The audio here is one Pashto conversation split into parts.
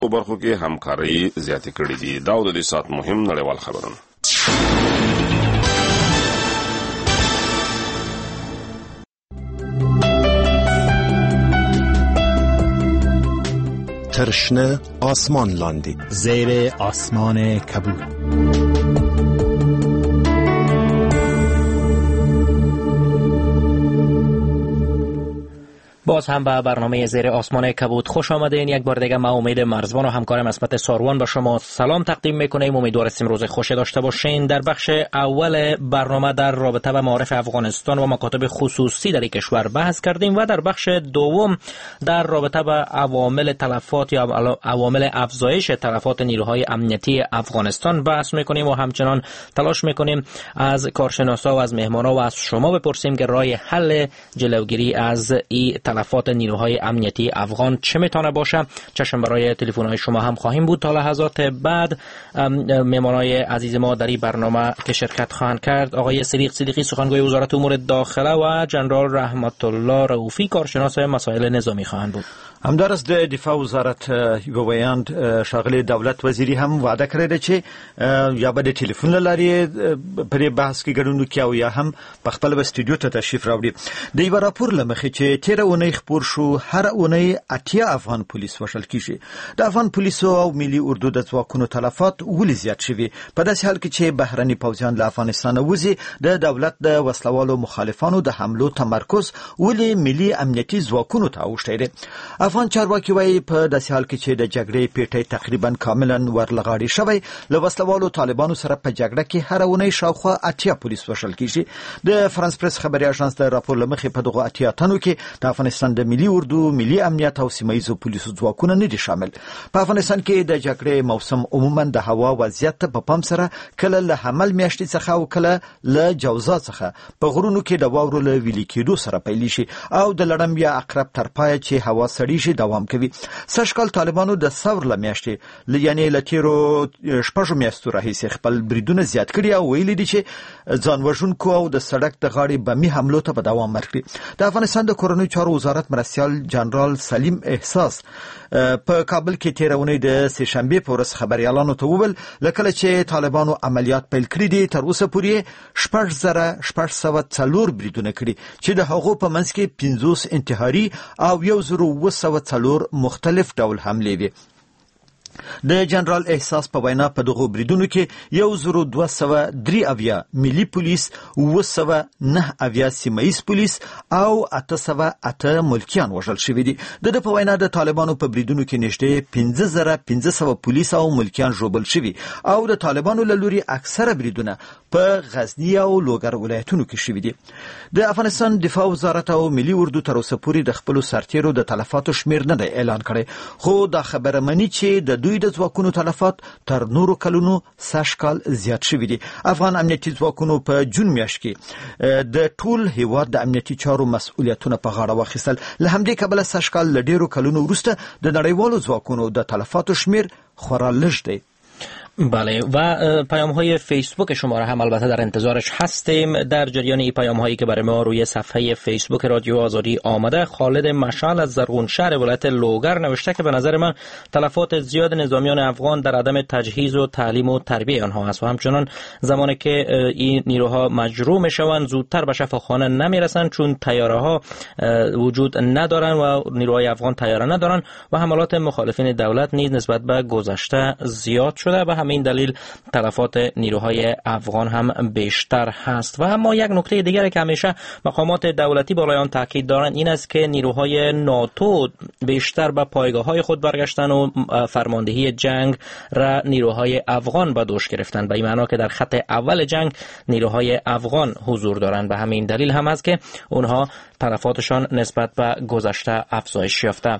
په برخو کې همکاري زیاتې کړې دي. دا د دې سات مهم نړیوال خبرونه. ترشنه آسمان لاندی زیر آسمان کبود. باز هم به برنامه زیر آسمان کبود خوش آمدین. یک بار دیگه ما امید مرزبان و همکارم اسمت ساروان به شما سلام تقدیم میکنیم. امید هستیم روز خوشی داشته باشین. در بخش اول برنامه در رابطه با معارف افغانستان و مکاتب خصوصی در کشور بحث کردیم و در بخش دوم در رابطه با عوامل تلفات یا عوامل افزایش تلفات نیروهای امنیتی افغانستان بحث میکنیم و همچنان تلاش میکنیم از کارشناسا و از مهمانا و از شما بپرسیم که راه حل جلوگیری از این تلفات نیروهای امنیتی افغان چه میتونه باشه. چشم برای تلفن‌های شما هم خواهیم بود. تا لحظات بعد مهمانای عزیز ما در این برنامه که شرکت خواهند کرد آقای صدیقی سخنگوی وزارت امور داخله و جنرال رحمت الله رؤوفی کارشناس مسائل نظامی خواهند بود. همدارس د دفاع وزارت یوویاند شاغلی دولت وزیری هم وعده کړی دی چې یا به د ټلیفون لارې پر بحث کې ګډون وکړي او یا هم په خپل استودیو ته تشریف راوړي. د یو راپور لمخې چې 13 اونۍ خبر شو هر اونۍ 80 افغان پولیس وشل کیږي. د افغان پولیسو او ملي اردو د ځواکونو تلفات ولې زیات شوي په داسې حال کې چې بهرني پوځیان له افغانستان وځي. د دولت د وسلوالو مخالفانو د حملو تمرکز ولې ملي امنیتي ځواکونو ته اوښتی دی. افغان چارواکي وايي په داسې حال کې چې د جګړې پیټۍ تقریبا کاملا ورلغاړي شوی له وسلوالو طالبانو سره په جګړه کې هر اونۍ شاوخوا 80 پولیس وشل کیږي. د فرانس پریس خبري اژانس د راپور لمخې په دغه 80 تنو کې د افغانستان د ملي اردو، ملي امنیت او سیمایي پولیسو ځواکونه نه دي شامل. په افغانستان کې د جګړې موسم عموما د هوا وضعیت په پام سره کله له حمل میاشتې څخه او کله له جوزا څخه په غرونو کې د واورو له ویلي کېدو سره پیل شي او د لړم یا عقرب تر پای چې هوا سړی شي دوام کوي. سږکال طالبانو د ثور لمیاشتې یعنی لتیرو شپږ میاشتو راهیسې خپل بریدونه زیات کړي او ویلي دي چې ځان وژونکو او د سړک د غاړې بمي حملو ته به دوام ورکړي. د افغانستان د کورنیو چارو وزارت مرستیال جنرال سلیم احساس په کابل کې 13 اونۍ د سهشنبه په ورځ خبريالانو ته وویل لکه چې طالبانو عملیات پیل کړی دي تر اوسه پورې 8604 بریدونه کړي چې د هغو په منځ کې 50 انتحاري او 1904 مختلف ډول حملې وي. د جنرال احساس په وینا په دغه بریدونو کې 1203 ملي پولیس، 909 سیمایي پولیس او 808 ملکیان وژل شوي دي. د په وینا د طالبانو په بریدونو کې نږدې 15500 پولیس او ملکیان ژوبل شوي او د طالبانو له لوري اکثره بریدونه په غزنی او لوګر ولایتونو کې شوي دي. د افغانستان دفاع وزارت او ملي اردو تر اوسه پورې د خپل سرتیرو د تلفاتو شمیر نه اعلان کړي، خو دا خبره مني چې د دوی د ځواکونو تلفات تر نورو کلونو سږکال زیات شوي دي. افغان امنیتي ځواکونو په جون میاشت کې د ټول هیواد د امنیتي چارو مسؤلیتونه په غاړه واخیستل. له همدې کبله سږکال له ډیرو کلونو وروسته د نړیوالو ځواکونو د تلفاتو شمیر خورا لږ دی. بله و پیام های فیسبوک شما را هم البته در انتظارش هستیم. در جریان این پیام هایی که برای ما روی صفحه فیسبوک رادیو آزادی آمده، خالد مشعل از زرغون شهر ولایت لوگر نوشته که به نظر من تلفات زیاد نظامیان افغان در عدم تجهیز و تعلیم و تربیه آنها است و همچنان زمانی که این نیروها مجروح میشوند زودتر به شفاخانه نمیرسند چون طیاره ها وجود ندارند و نیروهای افغان طیاره ندارند و حملات مخالفین دولت نیز نسبت به گذشته زیاد شده و همین دلیل تلفات نیروهای افغان هم بیشتر هست. و اما یک نکته دیگری که همیشه مقامات دولتی بالای آن تاکید دارند این است که نیروهای ناتو بیشتر به پایگاه‌های خود برگشتن و فرماندهی جنگ را نیروهای افغان به دوش گرفتند، به این معنا که در خط اول جنگ نیروهای افغان حضور دارند. به همین دلیل هم است که اونها تلفاتشان نسبت به گذشته افزایش یافته.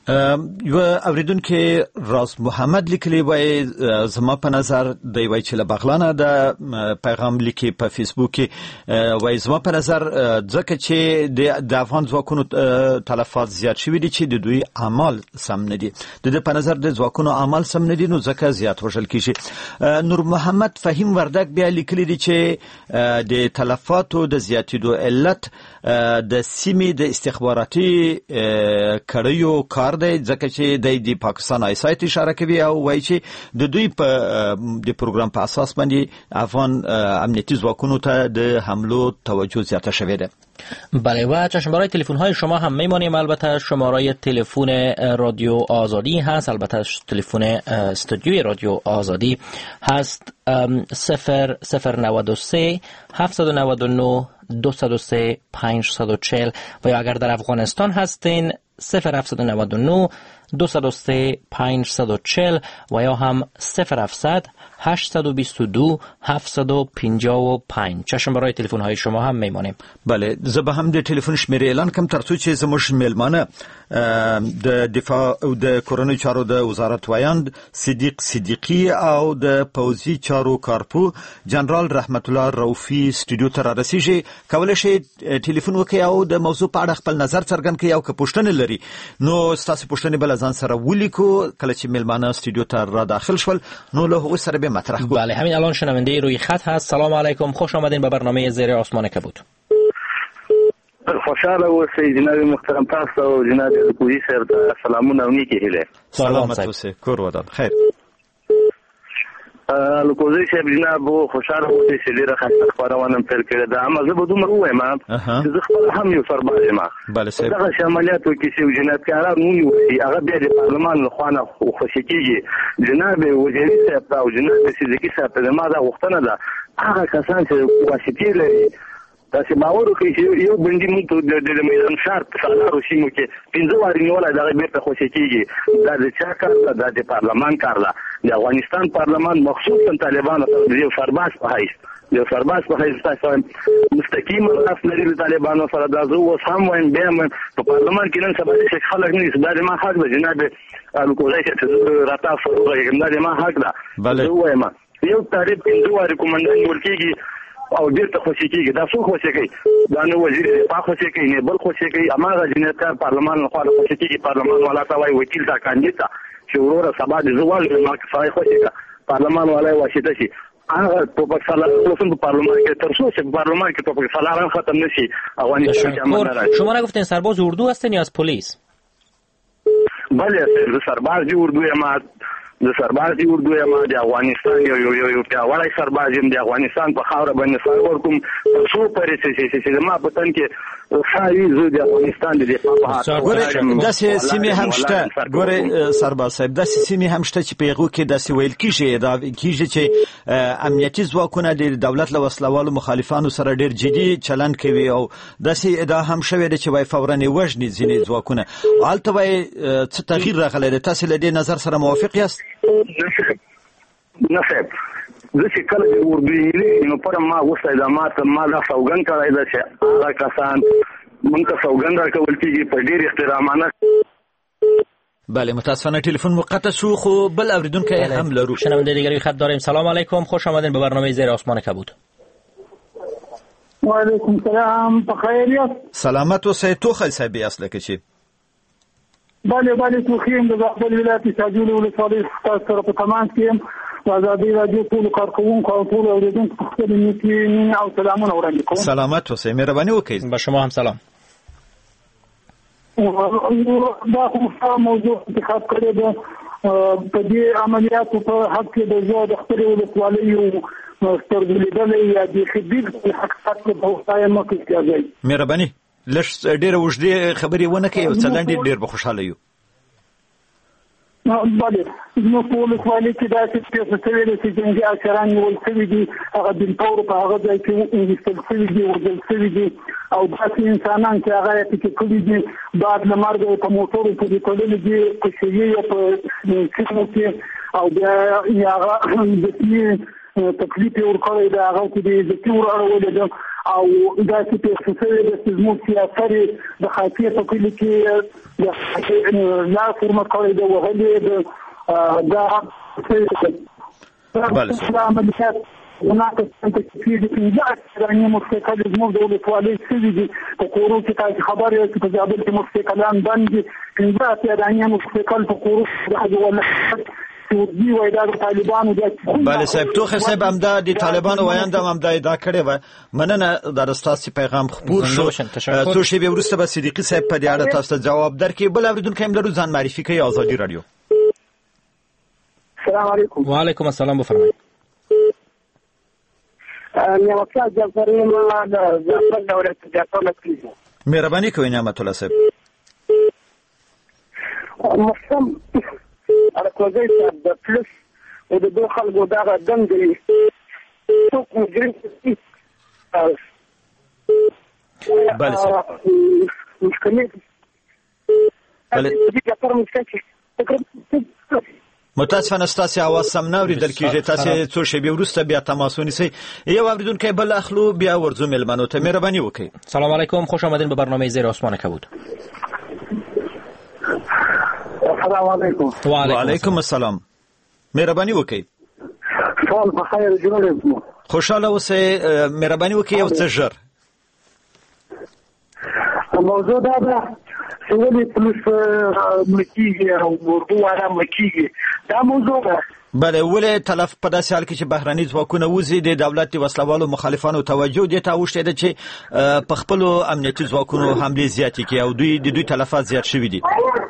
یو اوریدونکو راز محمد لیکلی وای زما په نظر د وای چې له بغلانه د پیغام لیکي په فیسبوک کې وای زما په نظر ځکه چې د افغان ځواکونو تلفات زیات شوي دي چې د دوی اعمال سم نه دي، د په نظر د ځواکونو اعمال سم نه دي نو ځکه زیات وژل کیږي. نور محمد فهیم وردک بیا لیکلی دي چې د تلفاتو د زیاتېدو علت د سیمې د استخباراتي کړیو کار کار دی ځکه چې د پاکستان آی سایت اشاره کوي او وایي چې د دوی په د پروګرام په اساس باندې افغان امنیتي ځواکونو ته د حملو توجه زیاته شوې ده. بله و چشم‌برای تلفن های شما هم میمانیم. البته شماره تلفن رادیو آزادی هست، البته تلفن استودیوی رادیو آزادی هست 093 799 203 540 و یا اگر در افغانستان هستین 0799 203 540 و یا هم 0700 822 755. چشم برای تلفن های شما هم میمانیم. بله زه به هم د ټلیفون شمیرې اعلان کوم ترڅو چې زموږ میلمانه د دفاع او د کورنۍ چارو د وزارت وایند صدیق صدیقی او د پوځي چارو کارپو جنرال رحمت الله روفي سټوډیو ته رسیږي. کولای شي ټلیفون وکړي او د موضوع په اړه خپل نظر څرګند کړي او که پوښتنه لري نو ستاسو پوښتنې بل ځان سره ولیکو. کله چې میلمانه سټوډیو ته را داخل شول نو له هغه سره به مطرح کو. بله همین الان شنونده روی خط هست. سلام علیکم، خوش آمدین به برنامه زیر آسمان کبود. خوشحاله اوسئ جناب محترم، تاسو او جناب کوزي صاحب ته سلامونه او نیکی هیله. سلامت اوسئ، کور ودان خیر. کوزي صاحب جناب خوشحاله اوسئ چې ډیره ښه خبرونه پیل کړې ده. اما زه به دومره ووایم چې زه خپل هم یو سرباز یم. بله صاحب دغه عملیاتو کې چې جنایتکاران ونیول هغه بیا د پارلمان له خوا نه خوشي کېږي. جناب وزیري صاحب او جناب صدیقي صاحب ته ما دا غوښتنه ده هغه کسان چې واسطې لري تاسو باور وکړئ چې یو بندي موږ د میدان ښار په سالارو سیمو کې 15 وارې نیولای دغه بیرته خوشي کېږي. دا د چا کار ده؟ دا د پارلمان کار ده. د افغانستان پارلمان مخصوصا طالبانو ته یو سرباز په حیث تاسو مستقیم لاس لري د طالبانو سره. دا زه اوس هم وایم بیا په پارلمان کې نن سبا چې خلک نه دا د ما حق ده جناب الکوزي چې راته فرغه دا د ما حق ده. زه وایم یو طالب 15 وارې کومندان نیول کېږي او بیرته خوشي کېږي. دا څوک خوشي کوي؟ دا نه وزیر دفاع خوشي کوي نه بل خوشي کوي. اماغه جنایتکار پارلمان له خوا خوشي کېږي. پارلمان والا ته وایي وکیل تا کاندید چې وروره سبا د زوال ما کفای خوشي کا پارلمان والا واشته شي هغه توپک سالاران په پارلمان کې تر څو چې پارلمان کې توپک سالاران ختم نشي افغانستان کې. شما نگفتین سرباز اردو هستین یا از پلیس؟ بله سرباز اردو یم. د سرباز اردو یم. د افغانستان یو پیاوړی سرباز یم. د افغانستان په خاوره باندې سر ورکوم تر څو پرې چې ما په تن کې خاوي زه د افغانستان د دفاع په حق ګوره داسې سیمې هم شته. ګوره سرباز صاحب داسې سیمې هم شته چې په هغو کې داسې ویل کېږي چې امنیتي ځواکونه د دولت له وسلوالو مخالفانو سره ډېر جدي چلند کوي او داسې ادعا هم شوې ده چې وایي فوراً یې وژني ځینې ځواکونه. هلته وایي څه تغییر راغلی دی. تاسې له دې نظر سره موافق یاست؟ نه صاحب زه چې کله د اردو ویلي نو پر ما وسه دا ما دا سوګند کړی ده چې هغه کسان مونږ ته سوګند راکول کېږي په ډېر احترامانه. بله متاسفانه تلفن مقطع شو خو بل اوریدونکو هم لرو. شنونده دیگری خط داریم. سلام علیکم، خوش آمدین به برنامه زیر آسمان کبود. و علیکم سلام، بخیر. سلامت اوسئ. توخی صاحب اصله کې چی؟ بله توخیم د خپل ولایت ساجول ولسوالۍ سره په تماس کې و ازادي راډیو ټول کارکوونکو او ټول اوریدونکو په خپل نیکی او سلامونه وړاندې کوم. سلامت اوسئ، مهرباني وکړئ. به شما هم سلام. دا خو موضوع انتخاب کړی ده په دې عملیاتو په حق کې د زه د خپل ولسوالۍ سترګلیدلې یا د خبیر حقیقت په وسایل مکه کېږي. مهرباني لږ ډېر وژدې خبرې ونه کوي او څلندې ډېر به خوشاله یو. بله نو په ولسوالۍ کې داسې پیښې شوې دي چې جنګي اسیران نیول شوي دي. هغه بلپور په هغه ځای کې انګیستل شوي دي وژل شوي دي او داسې انسانان چې هغه یې پکې کړي دي بعد له مرګه په موټرو پورې تړلي دي په شیې یا په سیمو کې او بیا یې هغه د تکلیف یې ورکړی دی. هغه کې د عزتي ور اړولې ده او داسې پیښې شوې ده چې زموږ سیاسرې د خاطیې په کلي کې لاس ورمه کړی ده وهلې ده. دا عملیات هناك كثير من يعني مستقل زموږ د ولسوالۍ سوي دي په کورو کې تاسو خبر یې چې په زابل کې مستقلان باندې 15 یارانه مستقل په کورو د ولایت سعودي وای دا طالبانو د بله صاحب توخه صاحب هم د طالبانو وایند هم د ادعا کړي و مننه در استاسي پیغام خبر شو تو شی به ورسته به صدیقی صاحب په دې اړه تاسو ته جواب درکې بل اوریدونکو هم لرو ځان معرفي کوي آزادی رادیو. السلام علیکم. وعلیکم السلام بفرمایئ. نعمت الله جعفری ما د زابل ولایت جعفر مکلیزه. مهرباني کوئ نعمت الله صاحب. مفهوم الکوزای د پلس او د دوه خلکو دا دندې څوک مجرم بله صاحب. مشکلې بله جعفر مکلیزه متاسفانه ستاسو आवाज سم نه اوریدل کیږي. تاسو څو شی به ورسته بیا تماس ونیسئ. یو اوریدونکو بل اخلو بیا ورزو ملمنو ته مهرباني وکړئ. سلام علیکم، خوش آمدین به برنامه زیر آسمان کبود. السلام علیکم. و علیکم السلام. مهرباني وکړئ. سلام بخیر جوړ. خوشاله اوسئ. مهرباني وکړئ یو څه ژر. موضوع دا ده سوالي پولیس مکیږي او اردو آرام مکیږي دا موضوع ده. بله ولې تلف په داسې حال کې چې بهرني ځواکونه وزي د دولت د وسلوالو مخالفانو توجه دې ته اوښتې ده چې په خپلو امنیتي ځواکونو حملې زیاتې کړي او دوی تلفات زیات شوي دي.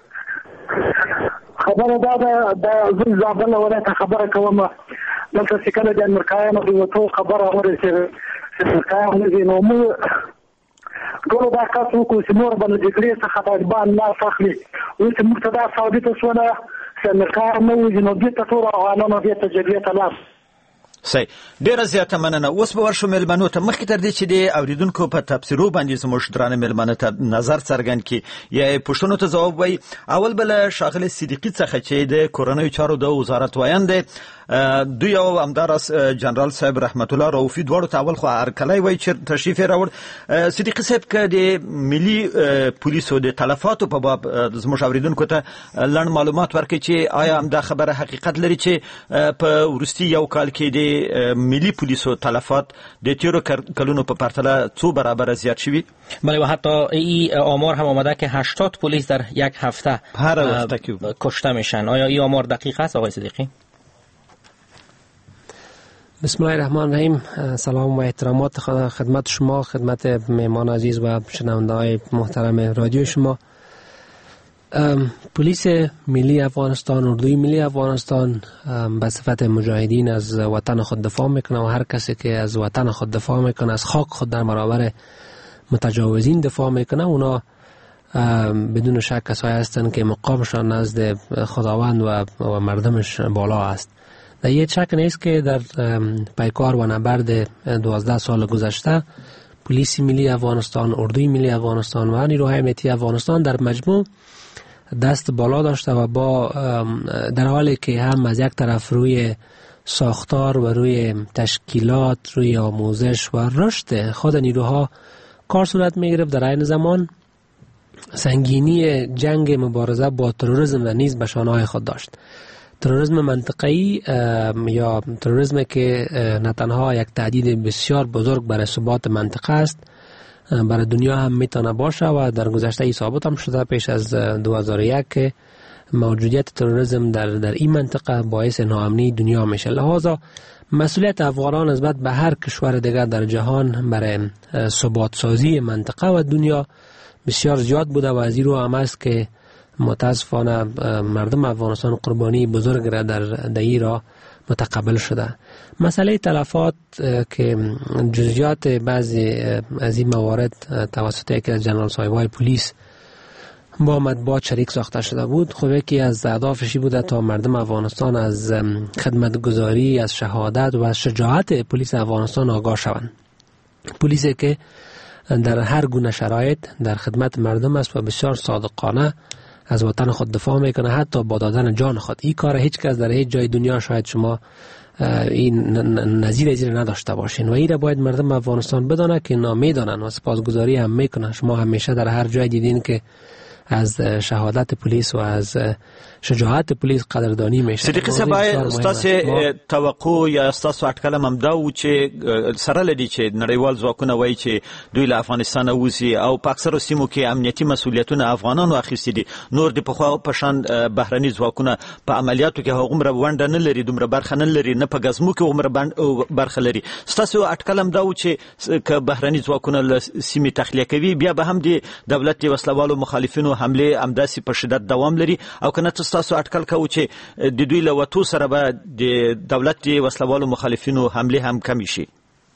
خبره دا ده د زابل ولایت خبره کوم دلته چې کله د امریکایانو د وټو خبره ورسېده چې امریکایانو دې نو موږ ټول دا کار وکړو چې نور باندې جګړې څخه طالبان لاس اخلي. اوس موږ ته دا ثابته شوه چې امریکا نه وځي نو دې ته ټول افغانانو دې ته جګړې ته لاس صحیح. ډیره زیاته مننه. اوس به ورشو ملمنو ته مخکې تر دې چې د اوریدونکو په تفسیرو باندې زموږ درانه ملمنو ته نظر څرګند کړي یا پوښتنو ته ځواب وایي. اول بل شاغله صدیقی څخه چې د کورونوي چارو د وزارت وایند دوی او همدارس جنرال صاحب رحمت الله رؤفی دواړو ته اول خو هرکلی وایي چې تشریف راوړ. صدیقی صاحب که د ملي پولیسو د تلفاتو په باب زموږ اوریدونکو ته لنډ معلومات ورکړي چې آیا همدا خبره حقیقت لري چې په وروستي یو کال کې د ملي پولیسو تلفات د تیرو کلونو په پرتله څو برابر زیات شوی؟ بله و حتی این آمار هم آمده که 80 پلیس در یک هفته کشته میشن. آیا این آمار دقیق است آقای صدیقی؟ بسم الله الرحمن الرحیم. سلام و احترامات خدمت شما، خدمت مهمان عزیز و شنونده‌های محترم رادیو شما. پلیس ملی افغانستان، اردوی ملی افغانستان به صفت مجاهدین از وطن خود دفاع میکنه و هر کسی که از وطن خود دفاع میکنه، از خاک خود در برابر متجاوزین دفاع میکنه، اونا بدون شک کسایی هستند که مقامشان نزد خداوند و مردمش بالا است. در یه شک نیست که در پیکار و نبرد 12 سال گذشته پلیس ملی افغانستان، اردوی ملی افغانستان و نیروهای امنیتی افغانستان در مجموع دست بالا داشته و با در حالی که هم از یک طرف روی ساختار و روی تشکیلات، روی آموزش و رشد خود نیروها کار صورت می‌گرفت، در عین زمان سنگینی جنگ مبارزه با تروریسم و نیز به شانه‌های خود داشت. تروریسم منطقه‌ای یا تروریسم که نه تنها یک تهدید بسیار بزرگ برای ثبات منطقه است، برای دنیا هم میتونه باشه و در گذشته ای ثابت هم شده پیش از 2001 که موجودیت تروریسم در این منطقه باعث ناامنی دنیا میشه. لذا مسئولیت افغانان نسبت به هر کشور دیگر در جهان برای ثبات سازی منطقه و دنیا بسیار زیاد بوده و از این رو هم است که متاسفانه مردم افغانستان قربانی بزرگ را در این راه متقبل شده. مسئله تلفات که جزئیات بعضی از این موارد توسط یکی از جنرال صاحبای پلیس با مطبوعات شریک ساخته شده بود، خب یکی از اهدافش بوده تا مردم افغانستان از خدمتگزاری، از شهادت و از شجاعت پلیس افغانستان آگاه شوند. پلیسی که در هر گونه شرایط در خدمت مردم است و بسیار صادقانه از وطن خود دفاع میکنه، حتی با دادن جان خود. این کار هیچ کس در هیچ جای دنیا شاید شما این نظیر از این نداشته باشین و این را باید مردم افغانستان بدانه که اینا میدانن و سپاسگزاری هم میکنن. شما همیشه در هر جای دیدین که از شهادت پلیس و از شجاعت پولیس قدردانی میشه. صدیقی صاحب استاسو توقع یا استاسو اټکل هم دا و چې سره لدی چې نړیوال ځواکونه وایي چې دوی له افغانستان وځي او په اکثرو سیمو کې امنیتي مسؤلیتونه افغانانو اخیستي دي، نور د پخوا په شان بهرني ځواکونه په عملیاتو کې هغومره ونډه نه لري، دومره برخه نه لري، نه په غزمو کې هغومره برخه لري. استاسو اټکل هم دا و چې که بهرني ځواکونه له سیمې تخلیه کوي بیا به هم د دولت د وسلوالو مخالفینو حمله همداسې په شدت دوام لري، او کنه تاسو اټکل کوي چې د دوی له وتو سره به د دولت د وسلوالو مخالفینو حمله هم کم شي.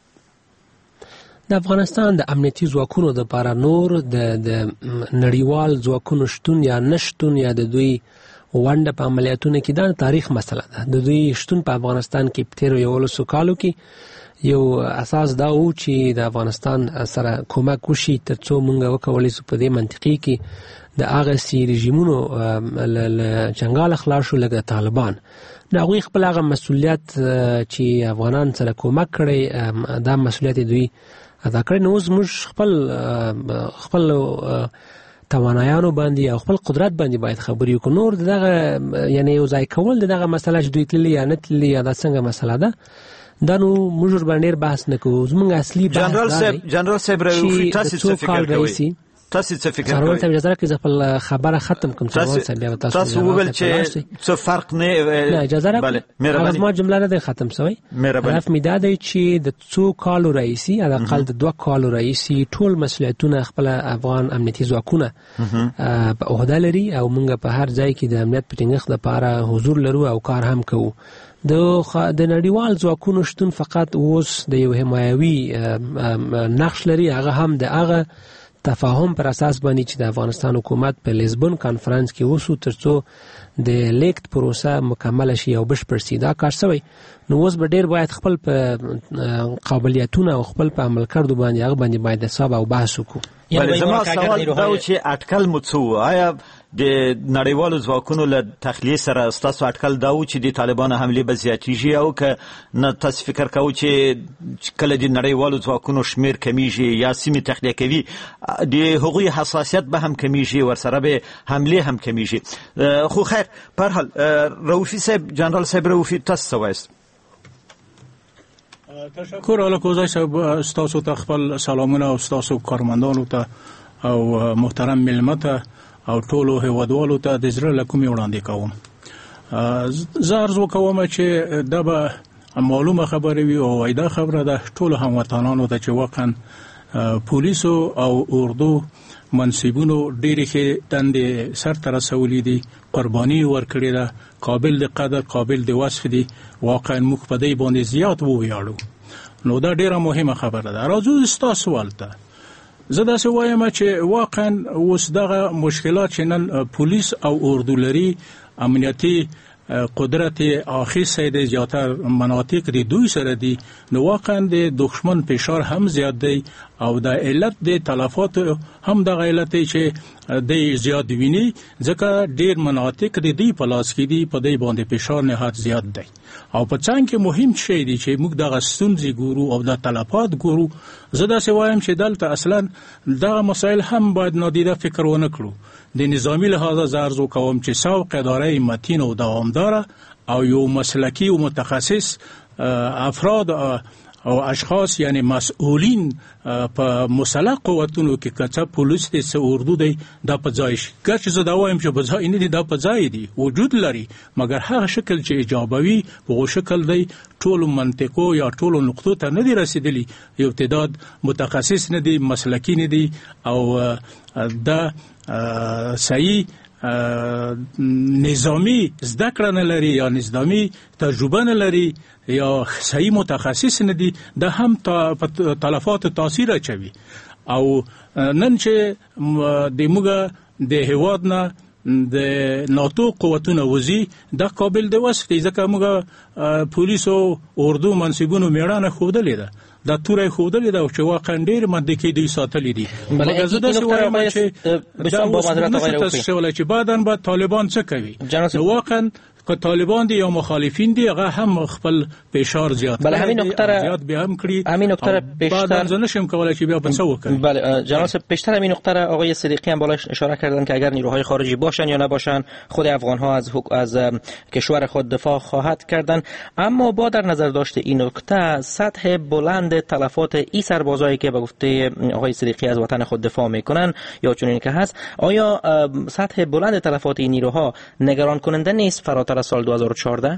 د افغانستان د امنیتي ځواکونو لپاره نور د نړیوال ځواکونو شتون یا نشتون یا د دوی ونډه په عملیاتونو کې د تاریخ مسله ده. د دوی شتون په افغانستان کې په تیرو 11 کالو کې یو اساس دا و چې د افغانستان سره کومک وشي ترڅو موږ وکولای شو په دې منطقي کې د هغه سي رژیمونو له جنگال خلاص شو لکه طالبان. دا غوي خپل هغه مسولیت چې افغانان سره کومک کړي دا مسولیت دوی ادا کړی. نو موږ خپل توانایانو باندې او خپل قدرت باندې باید خبرې وکړو. نور دغه یعنی یو ځای کول دغه مسله چې دوی تللی یا نه تللی یا دا څنګه مسله ده دا نو موږ باندې بحث نه کوو. زموږ اصلي بحث جنرال صاحب راوي تاسو څه فکر کوئ؟ تاسو څه فکر کوئ؟ ته اجازه راکړئ خپل خبره ختم کوم. تاسو وویل چې څه فرق نه اجازه راکړئ. بله ما جمله نه ختم شوی. هدف می دا دی چې د 2 کالو رئیسي حداقل د 2 کالو رئیسي ټول مسؤلیتونه خپل افغان امنیتي ځواکونه په عهده لري او موږ په هر ځای کې د امنیت په ټینګښت لپاره حضور لرو او کار هم کوو. د نړیوال ځواکونو شتون فقط اوس د یو حمایوي نقش لري، هغه هم د هغه تفاهم پر اساس باندې چې د افغانستان حکومت په لیزبون کانفرنس کې وسو ترڅو د لیکت پروسه مکمل شي او بشپړ شي. دا کار شوی. نو اوس به ډیر باید خپل په قابلیتونه او خپل په عمل کړو باندې هغه باندې باید حساب او بحث وکړو. بله زما سوال دا چې اټکل مو څه آیا د نړیوالو ځواکونو له تخلیه سره ستاسو اټکل دا و چې د طالبانو حمله به زیاتیږي او که نه تاسو فکر کوئ چې کله د نړیوالو ځواکونو شمیر کمیږي یا سیمې تخلیه کوي د هغوی حساسیت به هم کمیږي، ورسره به حمله هم کمیږي؟ خو خیر په هر حال رؤوفي صاحب، جنرال صاحب رؤوفي، تاسو څه وایست؟ تشکر الکوزای صاحب، استاسو ته خپل سلامونه او استاسو کارمندانو ته او محترم ملمت او ټولو هیوادوالو ته د زړه له کومې وړاندې کوم. زه عرض وکوم چې دا به معلومه خبره وي او ایدا خبره ده ټولو هموطنانو ته چې واقعا پولیسو او اردو منصبونو ډېرې ښې دندې سرته رسولي دي، قرباني ورکړې ده، قابل د قدر قابل د وصف دي. واقعا موږ په دې باندې زیات وویاړو. نو دا ډېره مهمه خبره ده. راځو ستا سوال ته. زه داسې وایم چې واقعا اوس دغه مشکلات چې نن پولیس او اردو لري، امنیتي قدرت اخیسته د زیاتر مناطق د دوی سره دي، نو واقعا د دښمن فشار هم زیات دی او د علت د تلفات هم د علت چې د زیات ویني، ځکه ډیر مناطق د دې په لاس کې دي، په دې باندې فشار نهایت زیات دی. او په څنګ کې مهم شی دی چې موږ دغه ستونزې ګورو او د تلفات ګورو. زه داسې وایم چې دلته اصلا دغه مسایل هم باید نادیده فکر ونه کړو. د نظامی لحاظه زه عرض کوم چې سوق اداره متین او دوامداره او یو مسلکی او متخصص افراد او اشخاص یعنی مسئولین په مسلح قوتونو کې کچا پولیس دي، اردو دی، دا په ځای شي. ګرچې زه دا وایم چې په ځای نه دي، دا په ځای دي، وجود لري، مګر هغه شکل چې ایجابوي په شکل دی ټولو منطقو یا ټولو نقطو ته نه دي رسیدلی. یو تعداد متخصص نه دي، مسلکی نه دي او دا صحیح نظامی زده کړه نه لري یا نظامی تجربه نه لري یا صحیح متخصص نه دي، دا هم تلفات تاثیر اچوي. او نن چې د موږ د هیواد نه د ناتو قوتونه وزي، دا قابل د وصف دی، ځکه موږ پولیس او اردو منصبونو میړانه ښودلې ده، دا تورې ښودلې ده چې واقعا ډېر منطقي دی ساتلې دي. مګر زه داسې وایم چې دا اوس نشي تاسو چې بعداً به طالبان څه کوي. نو واقعا که طالبان دي یا مخالفین دي هغه هم خپل فشار زیات بله همین نقطه زیاد به هم کړی همین نقطه بیشتر بعد نشم کولای چې بیا بسو وکړي. بله جناب بیشتر همین نقطه آقای صدیقی هم بالاش اشاره کردن که اگر نیروهای خارجی باشن یا نباشن خود افغان ها از کشور خود دفاع خواهد کردن. اما با در نظر داشت این نکته سطح بلند تلفات این سربازایی که به گفته آقای صدیقی از وطن خود دفاع میکنن یا چنین که هست، آیا سطح بلند تلفات این نیروها نگران کننده نیست فراتر از سال 2014؟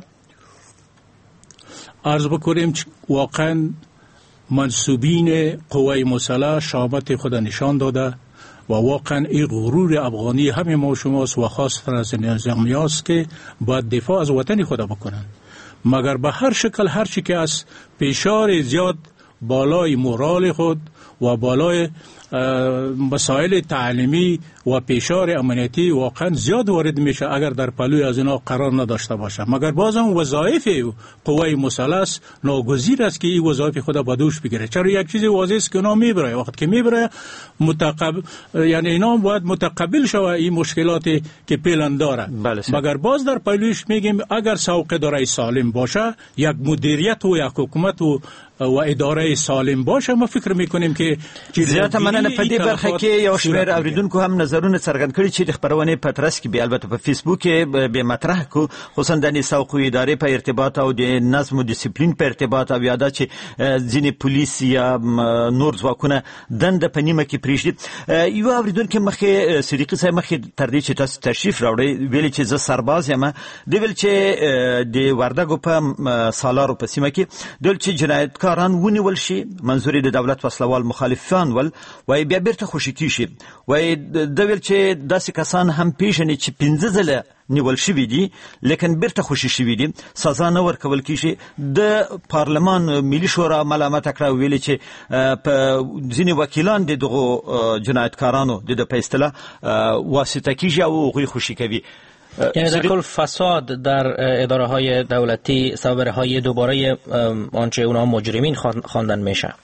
عرض بکنیم واقعا منصوبین قوای مسلح شامت خود نشان داده و واقعا این غرور افغانی همه ما شماست و خاصتر از نظامی است که باید دفاع از وطن خود بکنن، مگر به هر شکل هر چی که از فشار زیاد بالای مورال خود و بالای مسائل تعلیمی و فشار امنیتی واقعا زیاد وارد میشه اگر در پلوی از اینا قرار نداشته باشه. مگر بازم وظایف قوای مسلح ناگزیر است که این وظایف خود به دوش بگیره. چرا یک چیز واضح است که اونا میبره، وقت که میبره یعنی اینا باید متقبل شوه این مشکلاتی که پیلن داره. مگر باز در پلویش میگیم اگر سوق اداره سالم باشه، یک مدیریت و یک حکومت و اداره سالم باشه، ما فکر میکنیم که زیاته مننه. په دې برخه کې یو شمېر اوریدونکو هم نظرونه څرګند کړي چې د خبرونې په ترڅ کې به البته په فیسبوک کې به مطرح کو، خصوصا د سوق ادارې په ارتباط او د نظم او ډیسپلین په ارتباط او یاده چې ځینې پولیس یا نور ځواکونه دنده په نیمه کې پریږدي. یو اوریدونکو مخکې صدیقي صاحب مخکې تر دې چې تاسو تشریف راوړی ویل چې زه سرباز یم، دی ویل چې د وردګو په سالارو په سیمه کې دل چې جنایتکاران ونیول شي، منظور د دولت وسلوال مخالفان ول وای بیا بیرته خوشی کیږي. وای د ویل چې داسې کسان هم پیژني چې 15 ځله نیول شوی دي لیکن بیرته خوشی شوی دي، سزا نه ورکول کیږي. د پارلمان ملي شورا ملامت کړه ویل چې په ځینې وکیلان دغه جنایتکارانو د فیصله واسطه کیږي او غوی خوشی کوي. یعنی در کل فساد در اداره های دولتی سبب های دوباره آنچه اونا مجرمین خواندن میشه.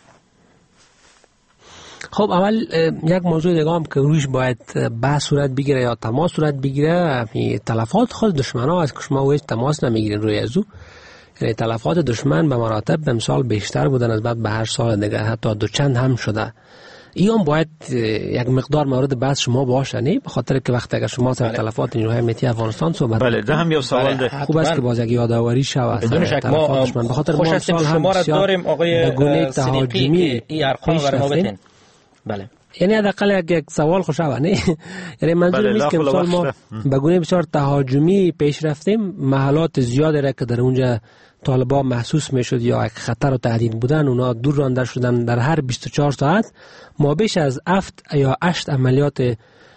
خب اول یک موضوع دیگه هم که رویش باید بحث صورت بگیره یا تماس صورت بگیره، تلفات خود دشمن ها از که شما ویش تماس نمیگیرین روی ازو، یعنی تلفات دشمن به مراتب به مثال بیشتر بودن نسبت به هر سال دیگه، حتی دوچند هم شده. این هم باید یک مقدار مورد بحث شما باشه، نه به خاطر که وقتی اگر شما سر تلفات نیروهای امنیتی افغانستان صحبت بله ده هم یه سوال ده خوب است که باز یک یادآوری شود. بدون شک ما به خاطر ما سال شما را داریم آقای صدیقی این ارقام برای ما بتین. بله یعنی حداقل یک سوال خوشا نه، یعنی منظور نیست که مثلا ما به گونه بسیار تهاجمی پیش رفتیم، محلات زیادی را که در اونجا طالبان محسوس میشد یا یک خطر و تهدید بودن اونا دور رانده شدن. در هر 24 ساعت ما بیش از 7 یا 8 عملیات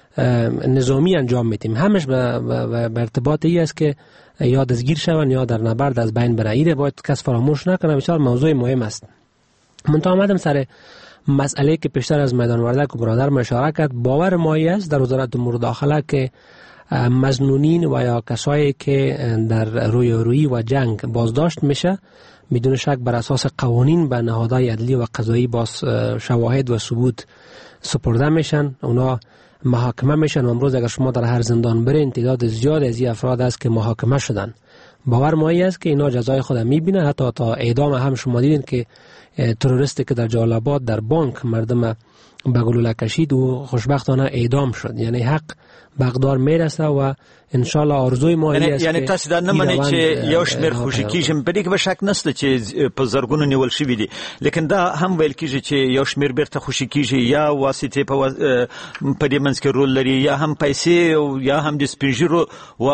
نظامی انجام میدیم، همش به ارتباط ای است که یا دستگیر شون یا در نبرد از بین بره. ایره باید کس فراموش نکنه، بسیار موضوع مهم است. من تا آمدم سر مسئله که پیشتر از میدان وردک و برادر اشاره کرد. باور مایی است در وزارت امور داخله که مظنونین و یا کسایی که در رویارویی و جنگ بازداشت میشه بدون شک بر اساس قوانین به نهادهای عدلی و قضایی با شواهد و ثبوت سپرده میشن، اونا محاکمه میشن. امروز اگر شما در هر زندان برین تعداد زیاد از این افراد است که محاکمه شدن. باور مایی است که اینا جزای خود میبینه، حتی تا اعدام هم شما دیدین که تروریستی که در جلال آباد در بانک مردم به گلوله کشید و خوشبختانه اعدام شد. یعنی حق بغدار میرسه و انشالله آرزوی ما این است یعنی تاسو دا نه منئ چې یو شمېر خوشي کیږي، په دې کې به شک نشته چې په زرګونو نیول شوي دي، لیکن دا هم ویل کیږي چې یو شمېر بیرته خوشي کیږي یا واسطې په دې منځ کې رول لري یا هم پیسې یا هم د سپین ږیرو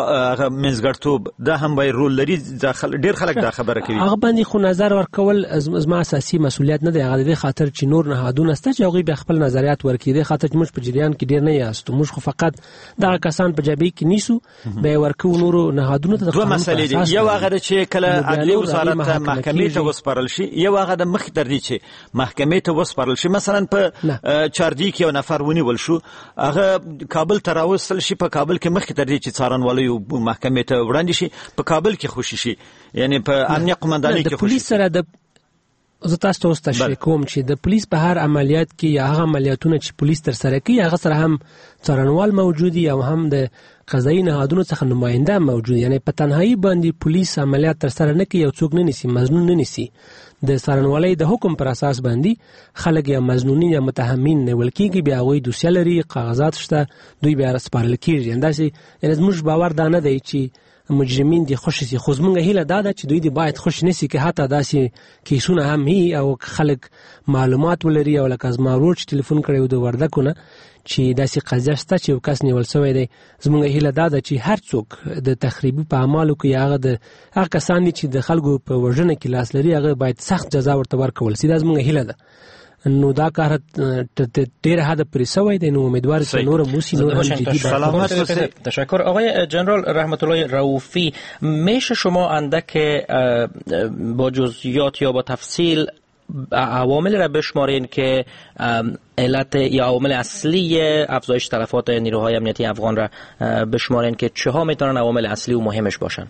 منځګړتوب دا هم وایي رول لري. ډېر خلک دا خبره کوي. هغه باندې خو نظر ورکول زما اساسي مسؤلیت نه دی، هغه د خاطر چې نور نهادونه سته چې هغوی به خپل نظریات ورکړي. د خاطر چې موږ په جریان کې ډېر نه یاستو، موږ خو فقط دغه کسان په جبهې کې نیسو به ورکو نورو نهادونو ته. دوه مسلې دي، یو هغه چې کله عدلي وزارت محکمې ته وسپارل شي، یو هغه د مخکې تر دې چې محکمې ته وسپارل شي. مثلا په چاردی کې یو نفر ونیول شو، هغه کابل ته راوستل شي، په کابل کې مخکې تر دې چې څارنوالۍ محکمې ته وړاندې شي، په کابل کې خوشي شي، یعنی په امنیه قومندانۍ کې خوشي سره د زه تاسو ته تشریح کوم چې د پولیس په هر عملیات کې یا هغه عملیاتونه چې پولیس تر سره کوي هغه سره هم څارنوال موجودي او هم د قضایي نهادونو څخه نماینده موجود، یعنی په تنهایی باندې پولیس عملیات تر سره نه کوي، یو څوک نه نیسي، مظنون نه نیسي. د څارنوالۍ د حکم پر اساس باندې خلک یا مظنونین یا متهمین نیول کېږي، بیا هغوی دوسیه لري، کاغذات شته، دوی بیا رسپارل کېږي. همداسې یعنې زموږ باور دا نه دی چې مجرمین دي خوشي سي، خو زموږ هیله دا ده چې دوی دې باید خوشي نه سي، که حتی داسې کیسونه هم هي او خلک معلومات ولري. او لکه زما ورور چې ټلیفون کړی و د وردګو نه چې داسې قضیه شته چې یو کس نیول شوی دی، زموږ هیله دا ده چې هر څوک د تخریبي په اعمالو کې یا هغه کسان دي چې د خلکو په وژنه کې لاس لري هغه باید سخت جزا ورته ورکول سي. دا زموږ هیله ده. نو دا کار ډېر حد پرې سوی دی، نو امیدوار چې نور موسی نور هم جدی باشه. تشکر. آقای جنرال رحمت الله رؤوفی، میشه شما اندک با جزئیات یا با تفصیل عوامل را بشمارین که علت یا عوامل اصلی افزایش تلفات نیروهای امنیتی افغان را بشمارین که چه ها میتونن عوامل اصلی و مهمش باشن؟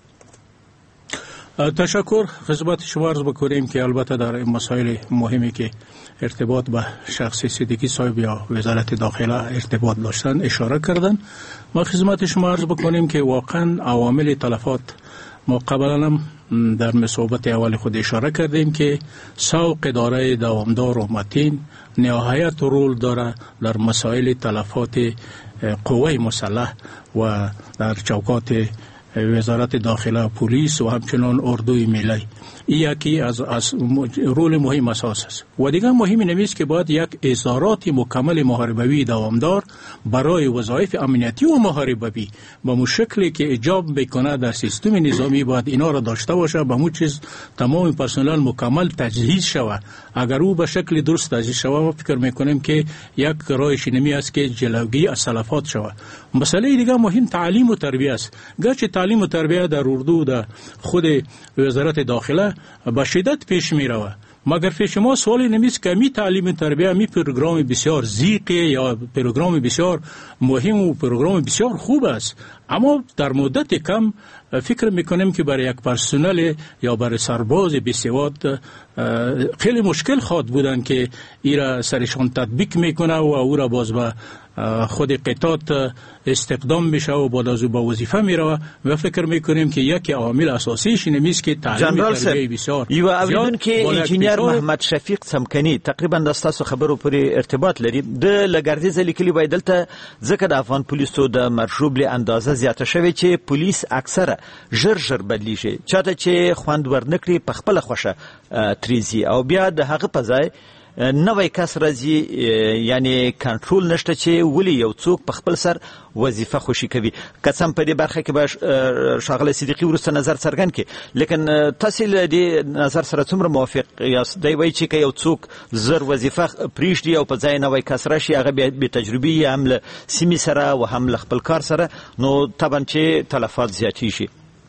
تشکر. خدمت شما عرض بکنیم که البته در مسائل مهمی که ارتباط به شخص صدیقی صاحب یا وزارت داخله ارتباط داشتن اشاره کردن. ما خدمت شما عرض بکنیم که واقعا عوامل تلفات ما قبلا هم در مصوبت اول خود اشاره کردیم که سوق اداره دوامدار و متین نهایت رول داره در مسائل تلفات قوه مسلح و در چوکات وزارت داخله، پلیس و همچنان اردوی ملی. این یکی از رول مهم اساس است. و دیگر مهم نمیست که باید یک اظهارات مکمل محاربوی دوامدار برای وظایف امنیتی و محاربوی به مو شکلی که ایجاب بکنه در سیستم نظامی باید اینا را داشته باشه، به مو چیز تمام پرسنل مکمل تجهیز شوه. اگر او به شکل درست تجهیز شوه فکر میکنیم که یک راهش نمی است که جلوگیری از تلفات شوه. مسئله دیگر مهم تعلیم و تربیت است. گرچه تعلیم و تربیت در اردو در خود وزارت داخله به شدت پیش می روه، مگر پیش ما سوالی نمیست که می تعلیم و تربیت می پروگرام بسیار زیقی یا پروگرام بسیار مهم و پروگرام بسیار خوب است، اما در مدت کم فکر میکنیم که برای یک پرسنل یا برای سرباز بسیار خیلی مشکل خواهد بودن که ایرا سرشان تطبیق میکنه و او را باز به خود قطعات استقدام میشه و بعد از او با وظیفه میره و فکر میکنیم که یکی عامل اساسیش نمیست که تعلیم تربیه بسیار یو اوریدون کې انجینیر محمد شفیق سمکنی تقریبا د تاسو خبرو پورې ارتباط لري. د لګردیز لیکلي وای دلته ځکه د افغان پولیسو د مرشوب له اندازه زیاته شوی چې پولیس اکثره ژر بدلیږي، چاته چې خوند ورنکړي په خپل خوښه تریزي او بیا د هغه په ځای نوې کس راځي، یعنی کنټرول نشته چې ولی یو څوک په خپل سر وظیفه خوشي کوي. قسم په دې برخه کې به شاغله صدیقی ورسته نظر څرګند کړي، لیکن تاسو له دې نظر سره څومره موافق یاست؟ دی وایي چې یو څوک زر وظیفه پریږدي او په ځای نوې کس راشي، هغه به تجربي هم له سیمې سره او هم له خپل کار سره، نو طبعا چې تلفات زیاتېږي.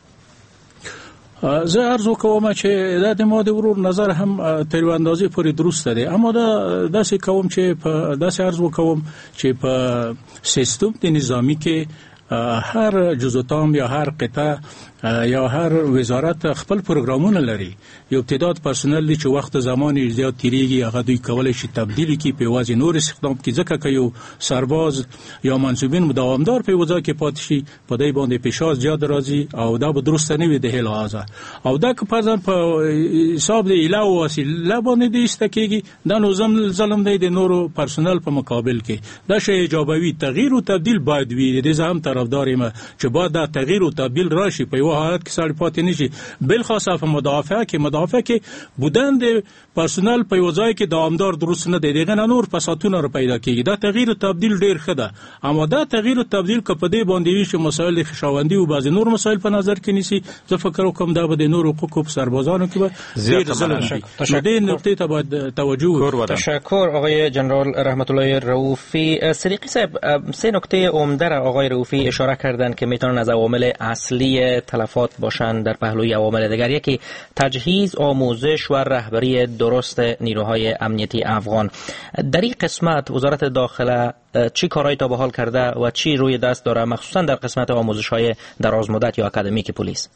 زه عرض وکوم چې د ماده ورور نظر هم تر اندازې پورې درست دی، اما دا داسې کوم چې په داسې عرض وکوم چې په سیستم د نظامی کې هر جزء یا هر قطعه یا هر وزارت خپل پروګرامونه لري. یو تعداد پرسنل دي چې وخت زماني زیات تیریږي، هغه دوی کولای شي تبدیلی کی په وازی نور استخدام کی، ځکه که یو سرباز یا منصوبین دوامدار په وځای کې پاتې شي په دای باندې فشار زیات راځي او دا به درست نه وي د هلازه او دا که پزن په حساب دی اله او وسیله باندې دي استکیږي، دا نو ظلم دی د نورو پرسنل په مقابل کې. دا شی ایجابوي تغییر او تبديل باید وي. د زم طرفداریم چې باید دا تغییر او تبديل راشي په حالت کې سړی پاتې نشي، بالخاصه په مدافع کې بودن د پرسنل په وځای کې دوامدار درست نه دی، دغه نور فساتونه را پیدا کیږي. دا تغییر او تبديل ډیر ښه ده، اما دا تغییر او تبديل کپه دی باندې وي چې مسائل خشاوندی او بعض نور مسائل په نظر کې نیسي. زه فکر کوم دا به د نور حقوق سربازانو کې به زیات ظلم شي. دې نقطې ته باید توجه وکړو. تشکر آقای جنرال رحمت الله رؤوفی. صدیقی صاحب، سه نکته عمده را آقای رؤوفی اشاره کردند که میتونن از عوامل اصلی تلفات باشند در پهلوی عوامل دیگر. یکی تجهیز، آموزش و رهبری درست نیروهای امنیتی افغان. در این قسمت وزارت داخله چی کارهایی تا به حال کرده و چی روی دست داره، مخصوصا در قسمت آموزش‌های درازمدت یا اکادمیک پلیس؟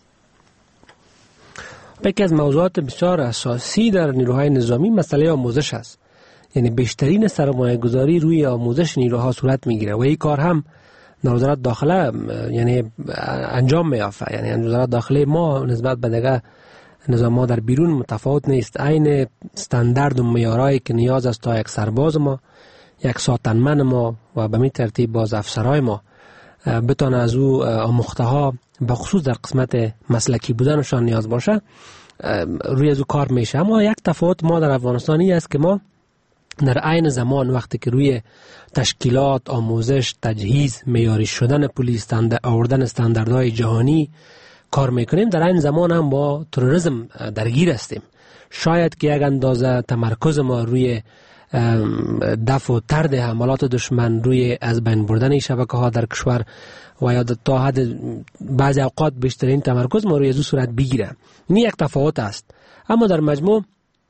یکی از موضوعات بسیار اساسی در نیروهای نظامی مسئله آموزش است. یعنی بیشترین سرمایه گذاری روی آموزش نیروها صورت میگیره و این کار هم در وزارت داخله یعنی انجام میافته. یعنی وزارت داخله ما نسبت به دیگه نظام ما در بیرون متفاوت نیست. عین استاندارد و معیارایی که نیاز است تا یک سرباز ما، یک ساتنمن ما و به می ترتیب باز افسرهای ما بتونه از او آموخته ها به خصوص در قسمت مسلکی بودنشان نیاز باشه، روی از او کار میشه. اما یک تفاوت ما در افغانستانی است که ما در عین زمان وقتی که روی تشکیلات، آموزش، تجهیز، معیاری شدن پلیس، آوردن استانداردهای جهانی کار میکنیم، در این زمان هم با تروریسم درگیر هستیم. شاید که یک اندازه تمرکز ما روی دفع و طرد حملات دشمن، روی از بین بردن شبکه ها در کشور و یا تا حد بعضی اوقات بیشترین تمرکز ما روی از صورت بگیره، این یک تفاوت است. اما در مجموع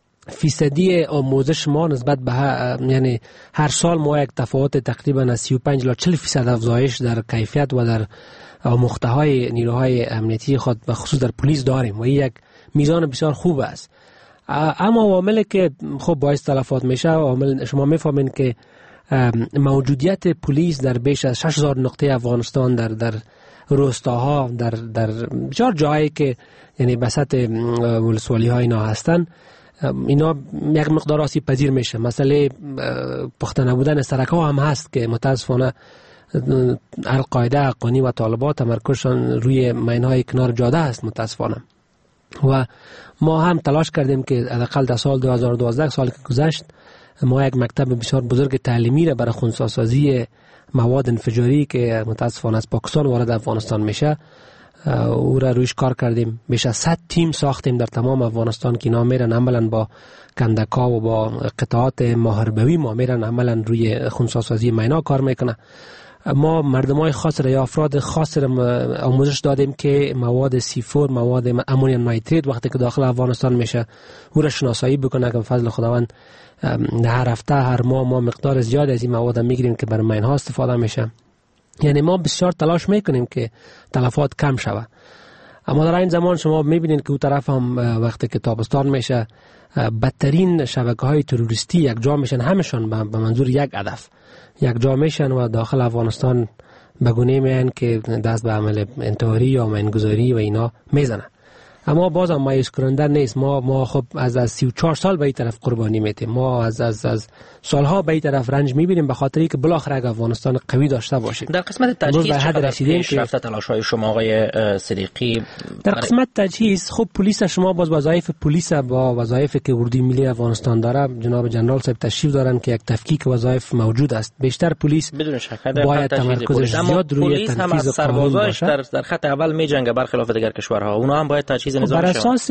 فیصدی آموزش ما نسبت به یعنی هر سال ما یک تفاوت تقریبا از 35 الی 40% افزایش در کیفیت و در آموخته های نیروهای امنیتی خود به خصوص در پلیس داریم و این یک میزان بسیار خوب است. اما عاملی که خب باعث تلفات میشه، عامل شما میفهمین که موجودیت پلیس در بیش از 6000 نقطه افغانستان در روستاها، در بسیار جایی که یعنی بسط ولسوالی ها اینا هستن، اینا یک مقدار آسیب پذیر میشه. مسئله پخته نبودن سرک ها هم هست که متاسفانه القاعده، حقانی و طالبان تمرکزشان روی مینهای کنار جاده است متاسفانه. و ما هم تلاش کردیم که حداقل در سال 2012 سال که گذشت ما یک مکتب بسیار بزرگ تعلیمی را برای خنثی‌سازی مواد انفجاری که متاسفانه از پاکستان وارد افغانستان میشه او را رویش کار کردیم. بیش از 100 تیم ساختیم در تمام افغانستان که اینا میرن عملا با کندکا و با قطعات محاربوی ما میرن عملا روی خنثی‌سازی مینا کار میکنه. ما مردمای خاص را یا افراد خاص را آموزش دادیم که مواد C4، مواد امونیم نیتریت وقتی که داخل افغانستان میشه او را شناسایی بکنه که فضل خداوند هر هفته هر ماه ما مقدار زیاد از این مواد میگیریم که برای مینها استفاده میشه. یعنی ما بسیار تلاش میکنیم که تلفات کم شود. اما در این زمان شما میبینید که اون طرف هم وقتی که تابستان میشه بدترین شبکه‌های تروریستی یک جا میشن، همشون به منظور یک هدف یک جا میشن و داخل افغانستان به گونه میان که دست به عمل انتحاری یا مینگذاری و اینا میزنن. اما باز هم مایوس کننده نیست. ما خب از 34 سال به این طرف قربانی میتیم. ما از سالها به این طرف رنج میبینیم به خاطری که بالاخره افغانستان قوی داشته باشیم. در قسمت تجهیز چقدر پیش رفته تلاش‌های شما آقای صدیقی؟ در قسمت تجهیز خب پلیس شما باز وظایف پلیس با وظایفی که اردوی ملی افغانستان داره، جناب جنرال صاحب تشریف دارن که یک تفکیک وظایف موجود است. بیشتر پلیس بدون شک باید تمرکزش زیاد روی تنفیذ قانون باشه. در خط اول میجنگه برخلاف دیگر کشورها. اونا هم باید تجهیز نظام بر اساس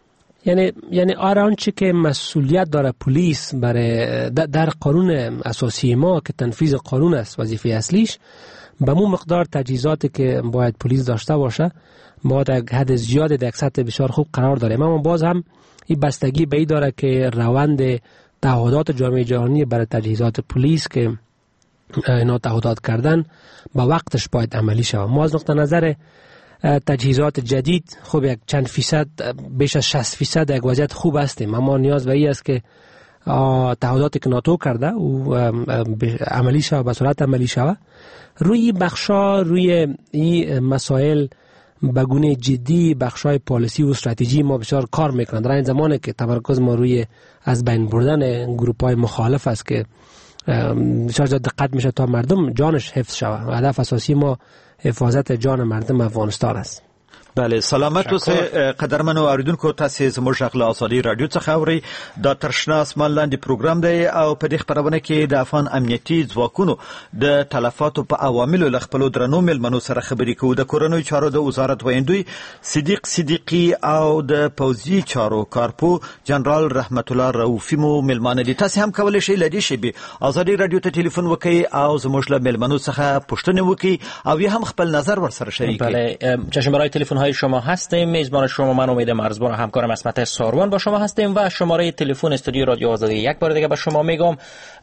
یعنی آنچه که مسئولیت داره پلیس برای در قانون اساسی ما که تنفیذ قانون است وظیفه اصلیش، به مو مقدار تجهیزاتی که باید پلیس داشته باشه باید حد زیاد در سطح بسیار خوب قرار داره. اما باز هم این بستگی به این داره که روند تعهدات جامعه جهانی برای تجهیزات پلیس که اینا تعهدات کردن با وقتش باید عملی شود. ما از نقطه نظر تجهیزات جدید خب یک چند فیصد، بیش از 60% یک وضعیت خوب هستیم. اما نیاز به این است که تعهداتی که ناتو کرده او عملی شود، به صورت عملی شود. روی بخشا، روی این مسائل به گونه جدی بخشای پالیسی و استراتژی ما بسیار کار میکنند. در این زمانه که تمرکز ما روی از بین بردن گروپ‌های مخالف است که بسیار زیاد دقت میشه تا مردم جانش حفظ شود. هدف اساسی ما حفاظت جان مردم افغانستان است. بله، سلامت اوسئ قدرمنو اوریدونکو، تاسو زموږ غږ له ازادي رادیو څخه اورئ. دا ترشنا اسمان لاندې پروګرام دی او په دې خبرونه کې د افغان امنیتي ځواکونو د تلفاتو په عواملو له خپلو درنو مېلمنو سره خبرې کوو. د کورنیو چارو د وزارت ویندوی صدیق صدیقي او د پوځي چارو کارپو جنرال رحمت الله رؤفي مو مېلمانه دي. تاسو هم کولای شئ لدی شی به ازادي رادیو ته ټلیفون وکړئ او زموږ له مېلمنو څخه پوښتنه وکړئ او یا هم خپل نظر ورسره شریک کړئ. بله، چشم برای تلفن های شما هستیم. میزبان شما من امید مرزبان و همکارم اسمت ساروان با شما هستیم و شماره تلفن استودیو رادیو آزادی یک بار دیگه به شما میگم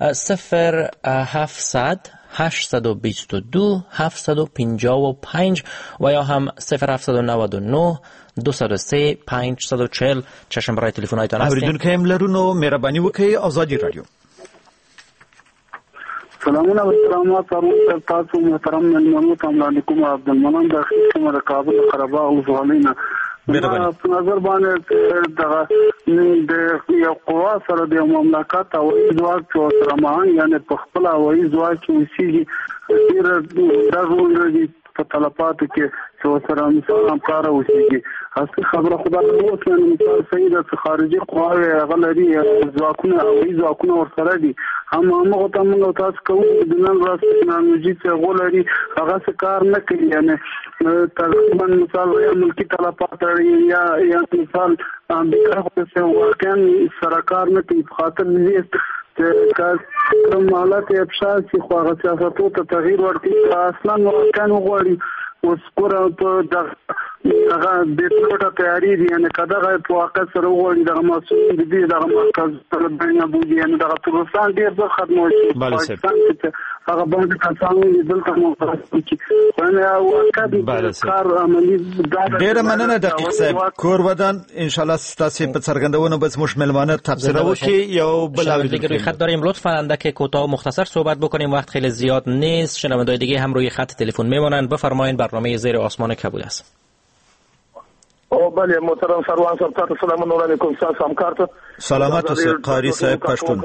0700 822 755 و یا هم 0799 203 540. چشم برای تلفن هایتان هستیم. اوریدونکو هم لرونو مهرباني وکړئ. آزادی رادیو. سلامونه محترمات تاسو محترم مېلمنو ته علیکم عبدالمنان د خدمت کابل قره‌باغ وزغالینا په نظر باندې د یو قوا سره د مملکت او ځواک سره مهان یعنی په خپل او ځواک کې وسیږي ډیر درغلي په طلباتو کې چې سره مثال کار وسیږي اصلي خبره خدای له وسه مثال صحیح د خارجي قواوی غلري ځواکونه او ځواکونه ورسره دي هم هغه ته موږ تاسو کوو د نن ورځ ټکنالوژي چې غلري هغه څه کار نه کوي یعنی تقریبا مثال ملکی طلبات یا مثال امریکا خو څه واقعا سره کار نه کوي په خاطر دې کوم حالت افشا چې خو هغه سیاستو ته تغییر ورکړي اصلا واقعا غواړي اوس کور په دغه د ټوټه تیاری دي یعنی کداغه په واقع سره وړي دغه مسؤل دي دغه مرکز سره بینه بوجي یعنی دغه ترستان ډیر ځل خدمت پاکستان ته هغه باندې کسانو دلته مو چې ونه واقع کار عملی ډیر مننه دقیق صاحب کور ودان ان شاء الله تاسو په څرګندونه بس مش ملمانه تفسیر وکي یو بل دیگه خط داریم لطفا اندک کوتاه و مختصر صحبت بکنیم وقت خیلی زیاد نیست شنونده‌های دیگه هم روی خط تلفن میمونن بفرمایید برنامه زیر آسمان کبود است بله محترم سروان صاحب تاسو سلام علیکم تاسو هم کارته سلامات اوسئ قاری صاحب پښتون